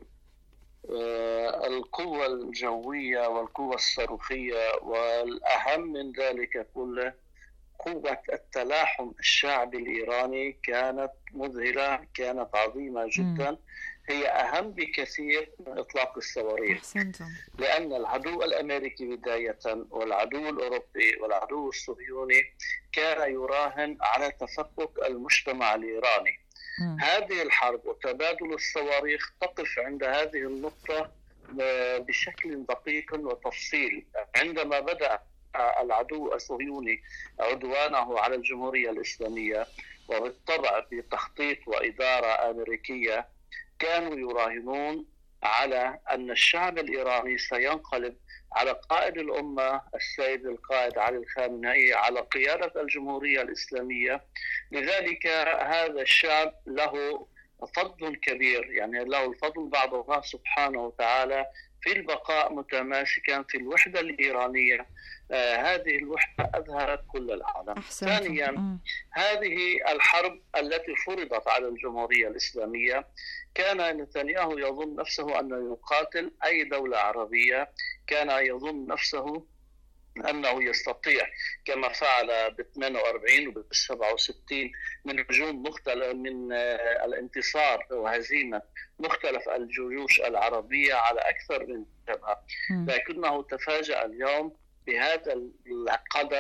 S1: القوة الجوية والقوة الصاروخية، والأهم من ذلك كله قوة التلاحم الشعبي الإيراني كانت مذهلة، كانت عظيمة جدا. م. هي أهم بكثير من إطلاق الصواريخ، لأن العدو الأمريكي بداية والعدو الأوروبي والعدو الصهيوني كان يراهن على تفكك المجتمع الإيراني. م. هذه الحرب وتبادل الصواريخ تقف عند هذه النقطة بشكل دقيق وتفصيل. عندما بدأ العدو الصهيوني عدوانه على الجمهورية الإسلامية، وبالطبع بتخطيط وإدارة أمريكية، كانوا يراهنون على أن الشعب الإيراني سينقلب على قائد الأمة السيد القائد علي الخامنئي على قيادة الجمهورية الإسلامية. لذلك هذا الشعب له فضل كبير، يعني له الفضل بعد الله سبحانه وتعالى في البقاء متماسكا في الوحدة الإيرانية. آه هذه الوحدة أظهرت كل العالم. ثانيا، م. هذه الحرب التي فرضت على الجمهورية الإسلامية، كان نتنياهو يظن نفسه أنه يقاتل أي دولة عربية، كان يظن نفسه أنه يستطيع كما فعل ب اثنين وأربعين وب سبعة وستين من هجوم مختلف، من الانتصار وهزيمة مختلف الجيوش العربية على أكثر من جبهة، لكنه تفاجأ اليوم بهذا القدر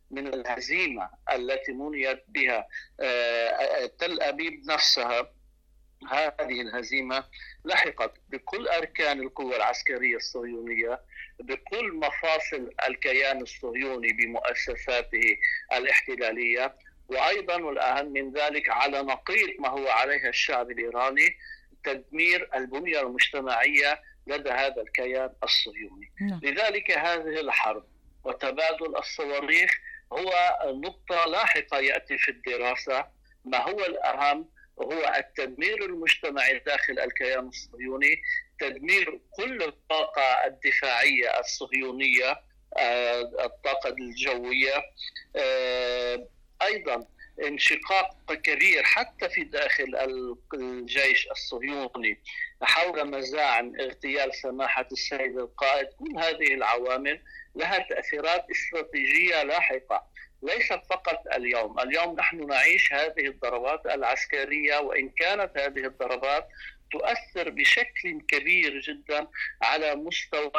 S7: من الهزيمة التي منيت بها تل أبيب نفسها، هذه الهزيمة لحقت بكل أركان القوى العسكرية الصهيونية، بكل مفاصل الكيان الصهيوني بمؤسساته الاحتلالية، وأيضا والأهم من ذلك على نقيض ما هو عليه الشعب الإيراني، تدمير البنية المجتمعية لدى هذا الكيان الصهيوني. لذلك هذه الحرب وتبادل الصواريخ هو نقطة لاحقة يأتي في الدراسة. ما هو الأهم هو التدمير المجتمعي داخل الكيان الصهيوني، تدمير كل الطاقة الدفاعية الصهيونية، الطاقة الجوية، أيضا انشقاق كبير حتى في داخل الجيش الصهيوني حول مزاعم اغتيال سماحة السيد القائد. كل هذه العوامل لها تأثيرات استراتيجية لاحقة، ليست فقط اليوم. اليوم نحن نعيش هذه الضربات العسكرية، وإن كانت هذه الضربات تؤثر بشكل كبير جدا على مستوى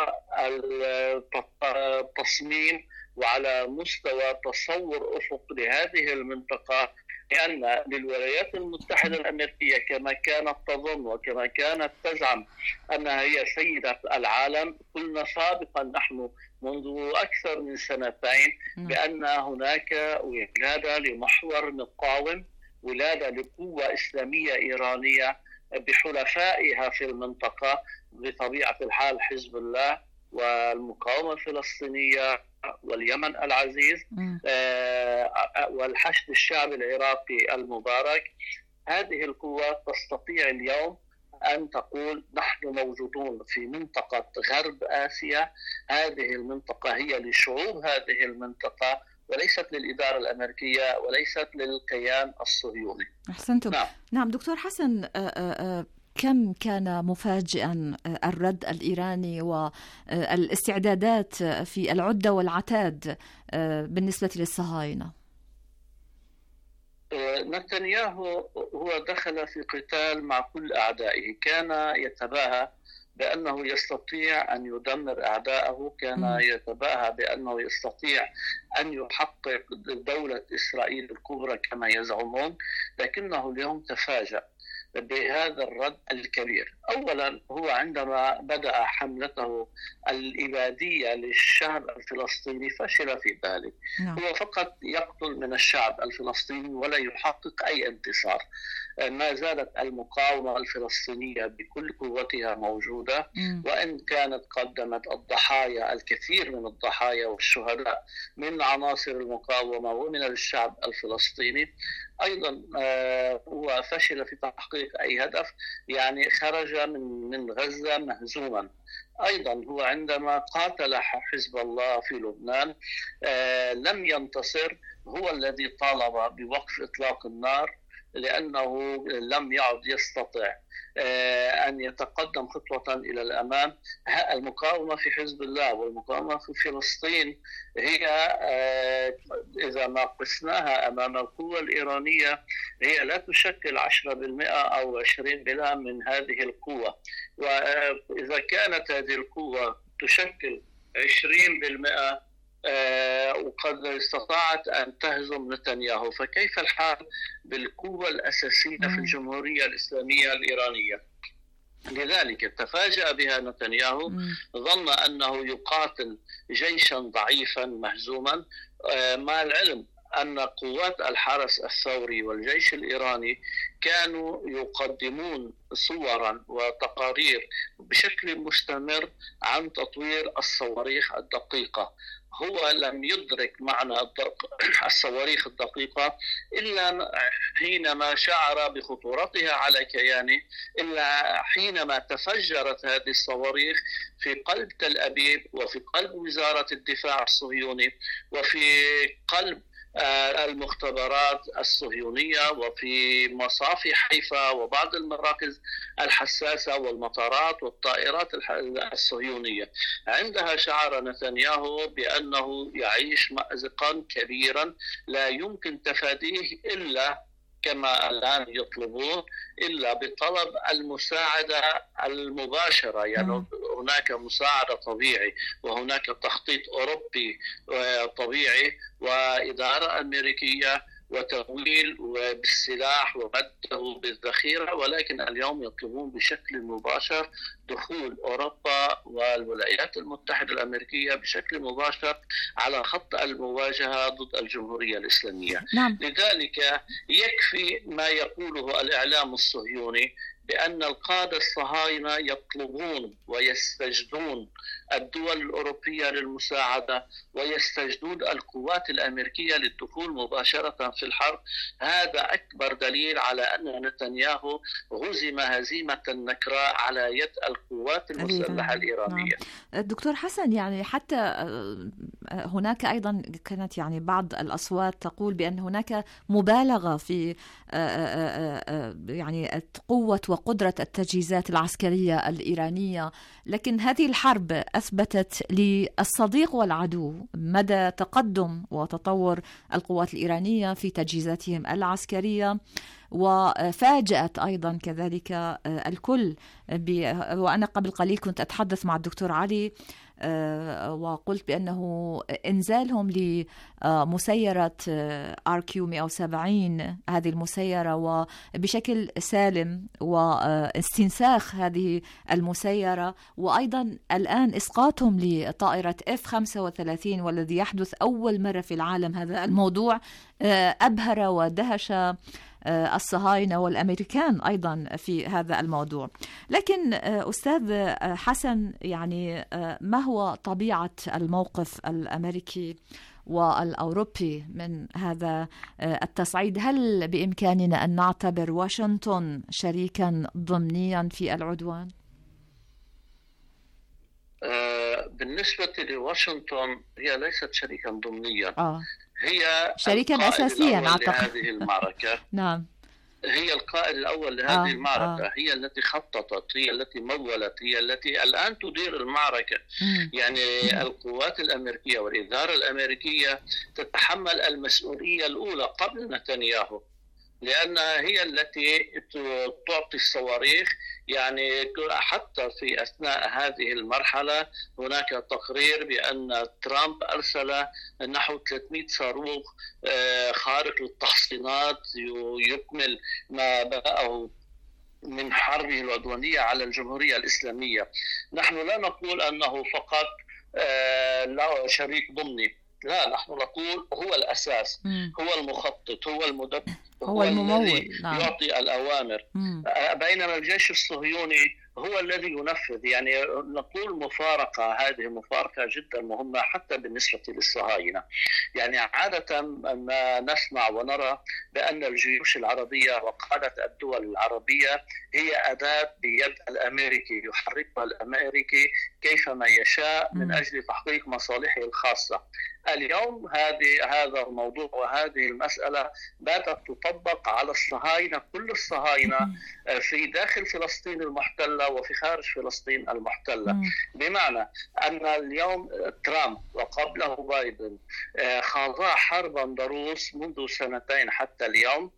S7: التصميم وعلى مستوى تصور أفق لهذه المنطقة، لأن للولايات المتحدة الأمريكية كما كانت تظن وكما كانت تزعم أنها هي سيدة العالم، قلنا سابقا نحن منذ أكثر من سنتين بأن هناك ولادة لمحور مقاوم، ولادة لقوة إسلامية إيرانية بحلفائها في المنطقة، بطبيعة الحال حزب الله والمقاومة الفلسطينية واليمن العزيز والحشد الشعبي العراقي المبارك. هذه القوات تستطيع اليوم أن تقول نحن موجودون في منطقة غرب آسيا، هذه المنطقة هي لشعوب هذه المنطقة وليست للإدارة الأمريكية وليست للكيان الصهيوني.
S4: أحسنتم. نعم, نعم دكتور حسن، كم كان مفاجئا الرد الإيراني والاستعدادات في العدة والعتاد بالنسبة للصهاينة؟
S7: نتنياهو هو دخل في قتال مع كل أعدائه، كان يتباهى بأنه يستطيع أن يدمر أعداءه، كان يتباهى بأنه يستطيع أن يحقق دولة إسرائيل الكبرى كما يزعمون، لكنه اليوم تفاجأ بهذا الرد الكبير. أولا هو عندما بدأ حملته الإبادية للشعب الفلسطيني فشل في ذلك. هو فقط يقتل من الشعب الفلسطيني ولا يحقق أي انتصار. ما زالت المقاومة الفلسطينية بكل قوتها موجودة، وإن كانت قدمت الضحايا الكثير من الضحايا والشهداء من عناصر المقاومة ومن الشعب الفلسطيني. أيضا هو فشل في تحقيق أي هدف، يعني خرج من من غزة مهزوما. أيضا هو عندما قاتل حزب الله في لبنان لم ينتصر، هو الذي طالب بوقف إطلاق النار لأنه لم يعد يستطيع أن يتقدم خطوة إلى الأمام. المقاومة في حزب الله والمقاومة في فلسطين هي إذا ما قسناها أمام القوة الإيرانية هي لا تشكل عشرة بالمئة أو عشرين بالمئة من هذه القوة، وإذا كانت هذه القوة تشكل عشرين بالمئة وقد استطاعت أن تهزم نتنياهو، فكيف الحال بالقوة الأساسية في الجمهورية الإسلامية الإيرانية؟ لذلك تفاجأ بها نتنياهو، ظن أنه يقاتل جيشا ضعيفا مهزوما، مع العلم أن قوات الحرس الثوري والجيش الإيراني كانوا يقدمون صورا وتقارير بشكل مستمر عن تطوير الصواريخ الدقيقة. هو لم يدرك معنى الصواريخ الدقيقة إلا حينما شعر بخطورتها على كيانه، إلا حينما تفجرت هذه الصواريخ في قلب تل أبيب وفي قلب وزارة الدفاع الصهيوني وفي قلب المختبرات الصهيونية وفي مصافي حيفا وبعض المراكز الحساسة والمطارات والطائرات الصهيونية. عندها شعر نتنياهو بأنه يعيش مأزقا كبيرا لا يمكن تفاديه إلا كما الآن يطلبون إلا بطلب المساعدة المباشرة. يعني هناك مساعدة طبيعي وهناك تخطيط أوروبي طبيعي وإدارة أمريكية وتمويل بالسلاح ومده بالذخيرة، ولكن اليوم يطلبون بشكل مباشر دخول أوروبا والولايات المتحدة الأمريكية بشكل مباشر على خط المواجهة ضد الجمهورية الإسلامية.
S4: نعم.
S7: لذلك يكفي ما يقوله الإعلام الصهيوني بأن القادة الصهاينة يطلبون ويستجدون الدول الأوروبية للمساعدة ويستجدون القوات الأمريكية للدخول مباشرة في الحرب. هذا أكبر دليل على أن نتنياهو هزم هزيمة نكراء على يد القوات المسلحة الإيرانية.
S4: دكتور حسن، يعني حتى هناك أيضا كانت يعني بعض الأصوات تقول بأن هناك مبالغة في يعني قوة وقدرة التجهيزات العسكرية الإيرانية، لكن هذه الحرب أثبتت للصديق والعدو مدى تقدم وتطور القوات الإيرانية في تجهيزاتهم العسكرية، وفاجأت أيضا كذلك الكل. وأنا قبل قليل كنت أتحدث مع الدكتور علي وقلت بأنه إنزالهم لمسيرة آر كيو مئة وسبعين هذه المسيرة وبشكل سالم واستنساخ هذه المسيرة، وأيضا الآن إسقاطهم لطائرة إف خمسة وثلاثين والذي يحدث أول مرة في العالم، هذا الموضوع أبهر ودهش الصهاينة والأمريكان أيضا في هذا الموضوع. لكن أستاذ حسن، يعني ما هو طبيعة الموقف الأمريكي والأوروبي من هذا التصعيد؟ هل بإمكاننا أن نعتبر واشنطن شريكا ضمنيا في العدوان؟
S7: بالنسبة لواشنطن هي ليست شريكا ضمنيا، آه. هي
S4: شريكا أساسيا
S7: لهذه المعركة.
S4: نعم،
S7: هي القائد الأول لهذه
S4: آه.
S7: المعركة،
S4: آه.
S7: هي التي خططت، هي التي مولت، هي التي الآن تدير المعركة. مم. يعني مم. القوات الأمريكية والإدارة الأمريكية تتحمل المسؤولية الأولى قبل نتنياهو، لأنها هي التي تعطي الصواريخ. يعني حتى في أثناء هذه المرحلة هناك تقرير بأن ترامب أرسل نحو ثلاثمئة صاروخ خارق للتحصينات يكمل ما بدأه من حربه العدوانية على الجمهورية الإسلامية. نحن لا نقول أنه فقط لا شريك ضمني، لا، نحن نقول هو الأساس، مم. هو المخطط، هو المدبر،
S4: هو, هو الممول،
S7: نعم. يعطي الأوامر. مم. بينما الجيش الصهيوني هو الذي ينفذ. يعني نقول مفارقة، هذه مفارقة جدا مهمة حتى بالنسبة للصهاينة. يعني عادة ما نسمع ونرى بأن الجيوش العربية وقادة الدول العربية هي أداة بيد الأمريكي يحركها الأمريكي كيفما يشاء من أجل تحقيق مصالحه الخاصة. اليوم هذه هذا الموضوع وهذه المسألة باتت تطبق على الصهاينة، كل الصهاينة في داخل فلسطين المحتلة وفي خارج فلسطين المحتلة. م. بمعنى أن اليوم ترامب وقبله بايدن خاضا حربا ضروس منذ سنتين حتى اليوم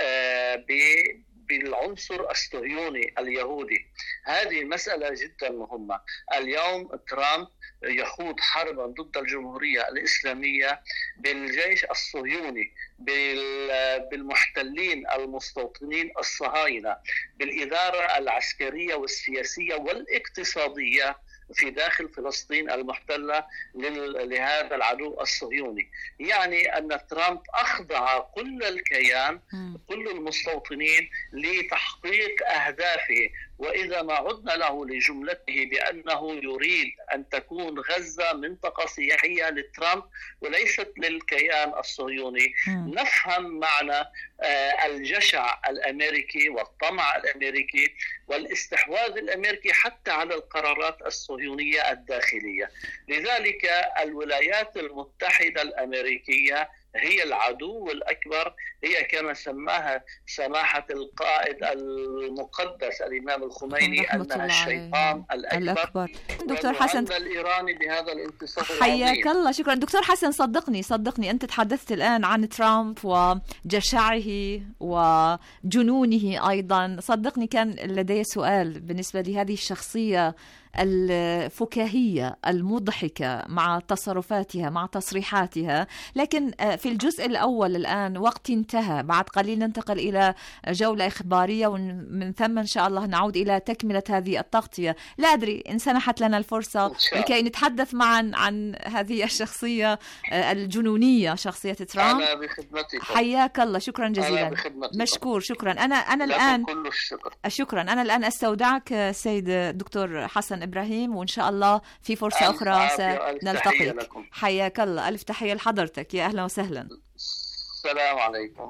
S7: بالعنصر الصهيوني اليهودي. هذه مسألة جدا مهمة. اليوم ترامب يخوض حربا ضد الجمهورية الإسلامية بالجيش الصهيوني، بالمحتلين المستوطنين الصهاينة، بالإدارة العسكرية والسياسية والاقتصادية في داخل فلسطين المحتلة لهذا العدو الصهيوني. يعني أن ترامب أخضع كل الكيان، كل المستوطنين لتحقيق أهدافه. وإذا ما عدنا له لجملته بأنه يريد أن تكون غزة منطقة سياحية لترامب وليست للكيان الصهيوني، نفهم معنى الجشع الأمريكي والطمع الأمريكي والاستحواذ الأمريكي حتى على القرارات الصهيونية الداخلية. لذلك الولايات المتحدة الأمريكية هي العدو الأكبر، هي كما سماها سماحة القائد المقدس الإمام الخميني أنها الشيطان الأكبر, الأكبر.
S4: دكتور حسن
S7: الإيراني بهذا الانتصار.
S4: حياك الله، شكرا دكتور حسن. صدقني صدقني أنت تحدثت الآن عن ترامب وجشعه وجنونه أيضا. صدقني كان لدي سؤال بالنسبة لهذه الشخصية الفكاهية المضحكة مع تصرفاتها مع تصريحاتها، لكن في الجزء الأول الآن وقت انتهى، بعد قليل ننتقل إلى جولة إخبارية ومن ثم إن شاء الله نعود إلى تكملة هذه التغطية. لا أدري إن سنحت لنا الفرصة لكي نتحدث معا عن هذه الشخصية الجنونية، شخصية ترامب.
S7: أنا بخدمتك.
S4: حياك الله، شكرا جزيلا. مشكور، شكرا. أنا أنا الآن
S7: كل الشكر.
S4: شكرا. أنا الآن أستودعك سيد الدكتور حسن إبراهيم، وإن شاء الله في فرصة أخرى سنلتقي. حياك الله، ألف تحية لحضرتك، يا أهلا وسهلا.
S7: السلام عليكم.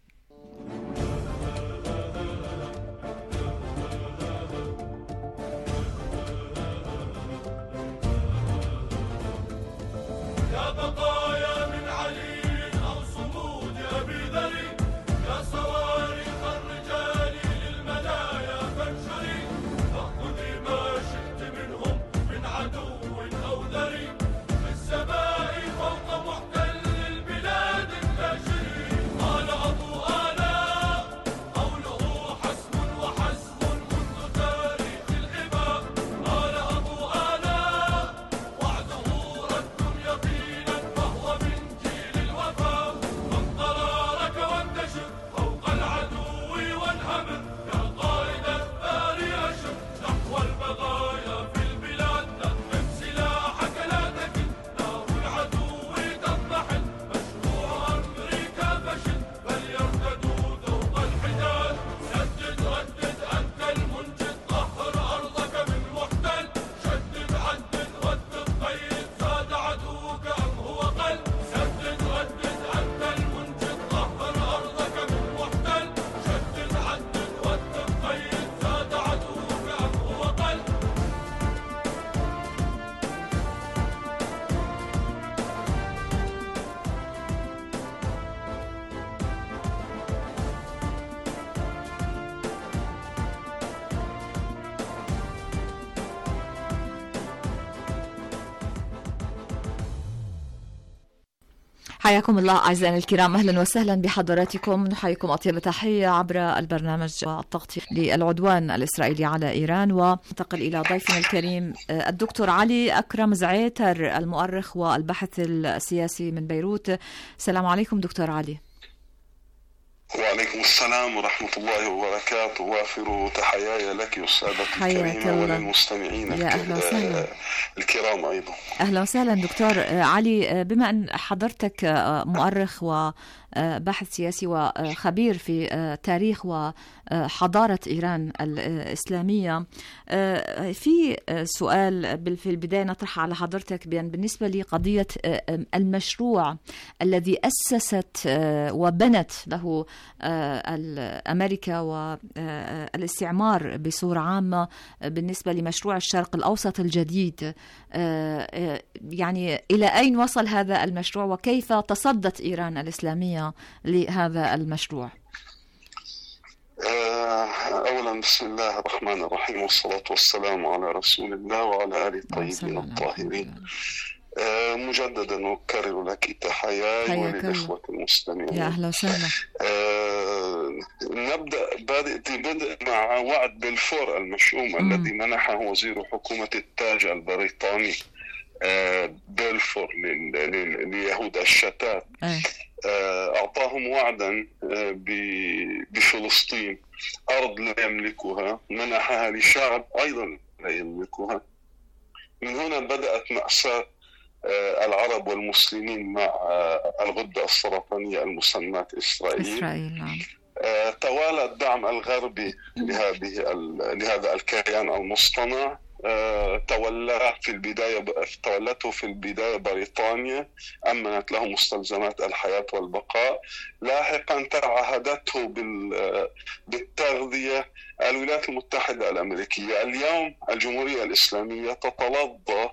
S3: يا بقايا من علي أو صمود أبي ذري، يا صواريخ الرجال للمنايا فانشري، فخذي ما شئت منهم من عدو أو ذري، في السماء فوق محتل البلاد الناشري. قال أبو آلاء قوله حسب وحسب منذ تاريخ الإباء، قال أبو آلاء وعده رد يقينا فهو من جيل الوفاء، فانطلارك وانتشر فوق العدو وانهمر، يا قائد الثار أشر نحو البغايا في البلاد، نظم سلاحك لا تكل، نار العدو تضمحل، مشروع أمريكا فشل بل يرتدوا ذوق الحداد، سدد ردد أنت المنجد، طهر أرضك من محتل، شدد عدد ردد قيد، زاد عدوك أم هو قل، سدد ردد أنت المنجد، طهر أرضك من محتل، شدد عدد ردد قيد، زاد عدوك أم هو قل.
S4: حياكم الله أعزائنا الكرام، أهلا وسهلا بحضراتكم. نحييكم أطيب تحية عبر البرنامج والتغطية للعدوان الإسرائيلي على إيران، وننتقل إلى ضيفنا الكريم الدكتور علي أكرم زعيتر، المؤرخ والباحث السياسي من بيروت. السلام عليكم دكتور علي.
S8: وعليكم السلام ورحمة الله وبركاته، وافر تحياي لك أستاذتي الكريمة وللمستمعين الكرام أيضا.
S4: أهلا وسهلا دكتور علي. بما أن حضرتك مؤرخ وباحث سياسي وخبير في تاريخ وحضارة إيران الإسلامية، في سؤال في البداية نطرح على حضرتك بأن بالنسبة لقضية المشروع الذي أسست وبنت له أمريكا والاستعمار بصورة عامة بالنسبة لمشروع الشرق الأوسط الجديد، يعني إلى أين وصل هذا المشروع وكيف تصدت إيران الإسلامية لهذا المشروع؟
S8: أولا بسم الله الرحمن الرحيم، والصلاة والسلام على رسول الله وعلى آله الطيبين الطاهرين. مجددا أكرر لك تحياي وللإخوة المستمعين.
S4: يا أهلا وسهلا.
S8: نبدأ بادئ بدء مع وعد بلفور المشؤوم م. الذي منحه وزير حكومة التاج البريطاني بلفور ليهود الشتات. أعطاهم وعدا بفلسطين، أرض لا يملكها، منحها لشعب أيضا لا يملكها. من هنا بدأت مأساة العرب والمسلمين مع الغدة السرطانية المسماة إسرائيل.
S4: إسرائيل.
S8: توالى الدعم الغربي لهذه لهذا الكيان المصطنع. تولى في البداية تولته في البداية بريطانيا، أمنت له مستلزمات الحياة والبقاء. لاحقا تعهدته بالتغذية الولايات المتحدة الأمريكية. اليوم الجمهورية الإسلامية تتلظى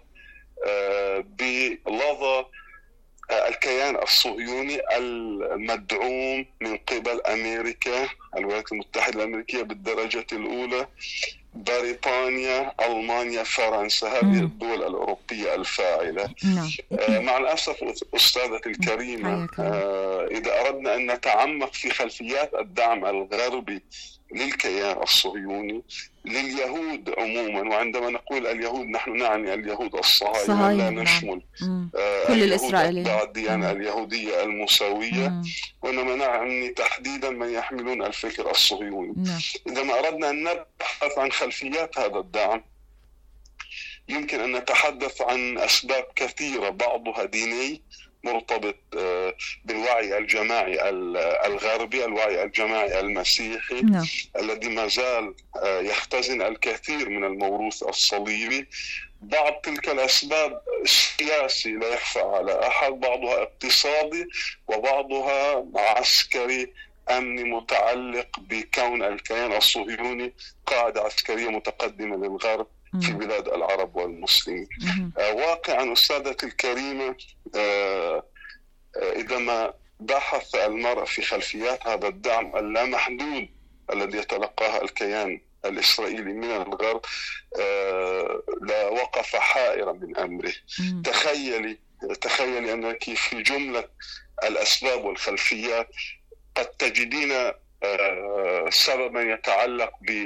S8: بلظى الكيان الصهيوني المدعوم من قبل أمريكا، الولايات المتحدة الأمريكية بالدرجة الأولى، بريطانيا، ألمانيا، فرنسا، هذه الدول الأوروبية الفاعلة. مع الأسف أستاذة الكريمة، إذا أردنا أن نتعمق في خلفيات الدعم الغربي للكيان الصهيوني، لليهود عموما. وعندما نقول اليهود نحن نعني اليهود الصهاينة، لا نشمل
S4: آه كل الإسرائيليين
S8: الديانة اليهودية الموسوية،
S4: مم.
S8: وإنما نعني تحديدا من يحملون الفكر الصهيوني.
S4: نعم.
S8: إذا ما أردنا أن نبحث عن خلفيات هذا الدعم يمكن أن نتحدث عن أسباب كثيرة، بعضها ديني مرتبط بالوعي الجماعي الغربي، الوعي الجماعي المسيحي
S4: نعم.
S8: الذي ما زال يختزن الكثير من الموروث الصليبي. بعض تلك الأسباب سياسي لا يخفى على أحد، بعضها اقتصادي وبعضها عسكري أمني متعلق بكون الكيان الصهيوني قاعدة عسكرية متقدمة للغرب في بلاد العرب والمسلمين. آه واقعا أستاذتي الكريمة، آه آه إذا ما بحث المرء في خلفيات هذا الدعم اللامحدود الذي يتلقاه الكيان الإسرائيلي من الغرب آه لا وقف حائرا من أمره. تخيلي تخيلي أنك في جملة الأسباب والخلفيات قد تجدين آه سببا يتعلق ب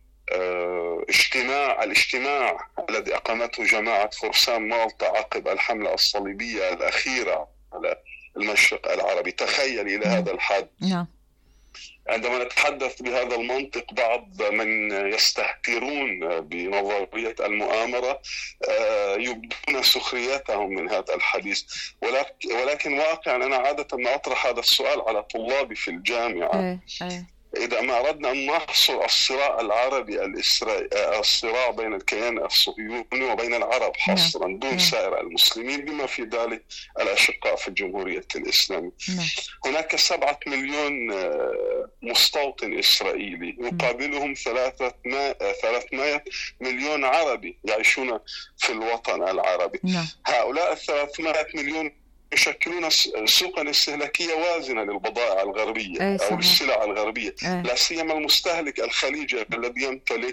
S8: اجتماع الاجتماع الذي أقامته جماعة فرسان مالطا عقب الحملة الصليبية الأخيرة على المشرق العربي. تخيل إلى هذا الحد. عندما نتحدث بهذا المنطق بعض من يستهترون بنظرية المؤامرة يبدون سخريتهم من هذا الحديث، ولكن واقعا أنا عادة ما أطرح هذا السؤال على طلابي في الجامعة. إذا ما أردنا أن نحصر الصراع العربي الإسرائيلي، الصراع بين الكيان الصهيوني وبين العرب حصرا دون سائر المسلمين بما في ذلك الأشقاء في الجمهورية الإسلامية، هناك سبعة مليون مستوطن إسرائيلي يقابلهم ثلاثمائة مليون عربي يعيشون في الوطن العربي. هؤلاء الثلاثمائة مليون يشكلون سوقا استهلاكية وازنة للبضائع الغربية أي أو السلع الغربية، أي. لا سيما المستهلك الخليجي الذي يمتلك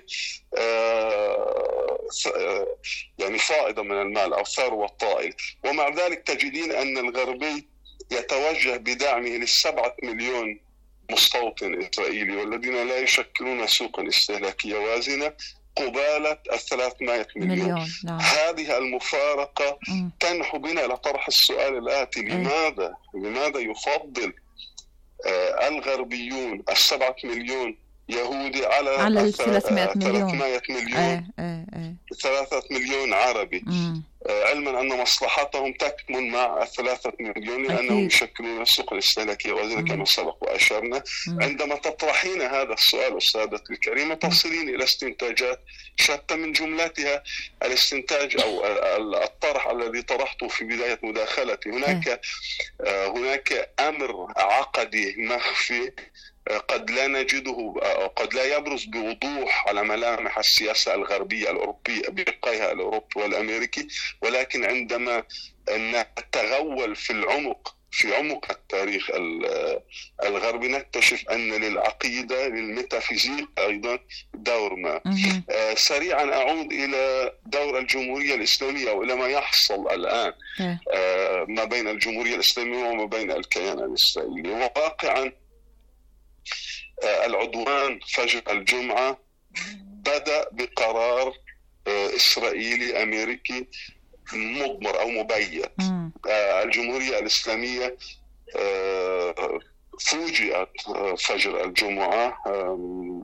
S8: يعني فائضة من المال أو ثروة طائلة. ومع ذلك تجدين أن الغربي يتوجه بدعمه للسبعة مليون مستوطن إسرائيلي والذين لا يشكلون سوقا استهلاكية وازنة قبالة الثلاثمائة مليون, مليون. نعم. هذه المفارقة م. تنحو بنا إلى طرح السؤال الآتي: لماذا لماذا يفضل آه الغربيون السبعة مليون يهودي على,
S4: على الثلاثمائة مليون,
S8: مليون
S4: أي أي أي.
S8: ثلاثة مليون عربي، م. علما أن مصلحتهم تكمن مع الثلاثة مليون لأنهم يشكلون السوق الاستهلاكية وزن كما سبق وأشرنا. عندما تطرحين هذا السؤال أستاذتي الكريمة تصلين إلى استنتاجات شتى، من جملتها الاستنتاج أو الطرح الذي طرحته في بداية مداخلتي. هناك هناك أمر عقدي مخفي قد لا نجده، قد لا يبرز بوضوح على ملامح السياسة الغربية الأوروبية بقائها الأوروبي والأمريكي، ولكن عندما نتغول في العمق في عمق التاريخ الغربي نكتشف أن للعقيدة للميتافيزيق أيضا دور ما. آه سريعا أعود إلى دور الجمهورية الإسلامية وإلى ما يحصل الآن آه ما بين الجمهورية الإسلامية وما بين الكيان الإسرائيلي. واقعا آه العدوان فجر الجمعة بدأ بقرار آه إسرائيلي أمريكي مضمر أو مبيت. آه الجمهورية الإسلامية آه فوجئت آه فجر الجمعة آه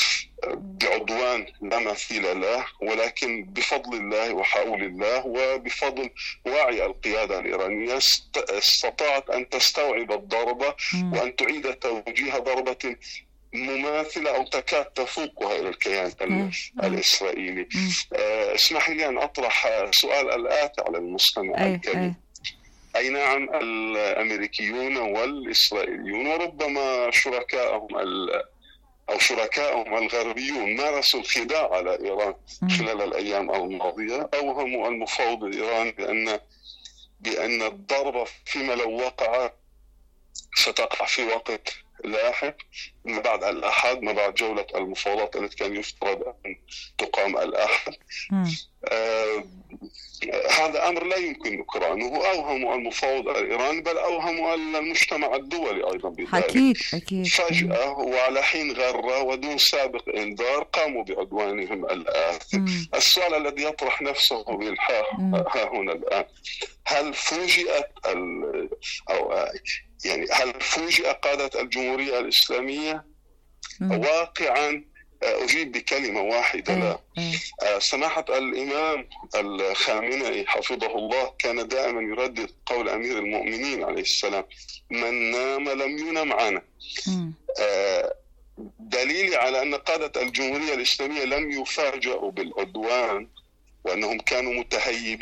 S8: بعدوان لا مثيل له، ولكن بفضل الله وحول الله وبفضل وعي القيادة الإيرانية استطاعت أن تستوعب الضربة وأن تعيد توجيه ضربة مماثلة أو تكاد تفوقها إلى الكيان الإسرائيلي. آه اسمحي لي أن أطرح سؤال الآتي على المستمع الكريم: أي نعم الأمريكيون والإسرائيليون وربما شركائهم أو شركائهم الغربيون مارسوا الخداع على إيران خلال الأيام الماضية، أوهموا المفاوض الإيراني بأن بأن الضربة فيما لو وقعت ستقع في وقت لاحق ما بعد الأحد، ما بعد جولة المفاوضات التي كان يفترض أن تقام الأحد. آه هذا أمر لا يمكن نكرانه. أوهموا المفاوض الإيراني بل أوهموا المجتمع الدولي أيضا بذلك.
S4: أكيد أكيد.
S8: فجأة وعلى حين غرة ودون سابق إنذار قاموا بعدوانهم الآثم. السؤال الذي يطرح نفسه بالحق ها هنا الآن، هل فوجئت أو يعني هل فوجئ قادة الجمهورية الإسلامية؟ واقعا أجيب بكلمة واحدة لا. سماحة الإمام الخامنئي حفظه الله كان دائما يردد قول أمير المؤمنين عليه السلام: من نام لم ينم عنه. دليل على أن قادة الجمهورية الإسلامية لم يفاجئوا بالعدوان وأنهم كانوا متهيبين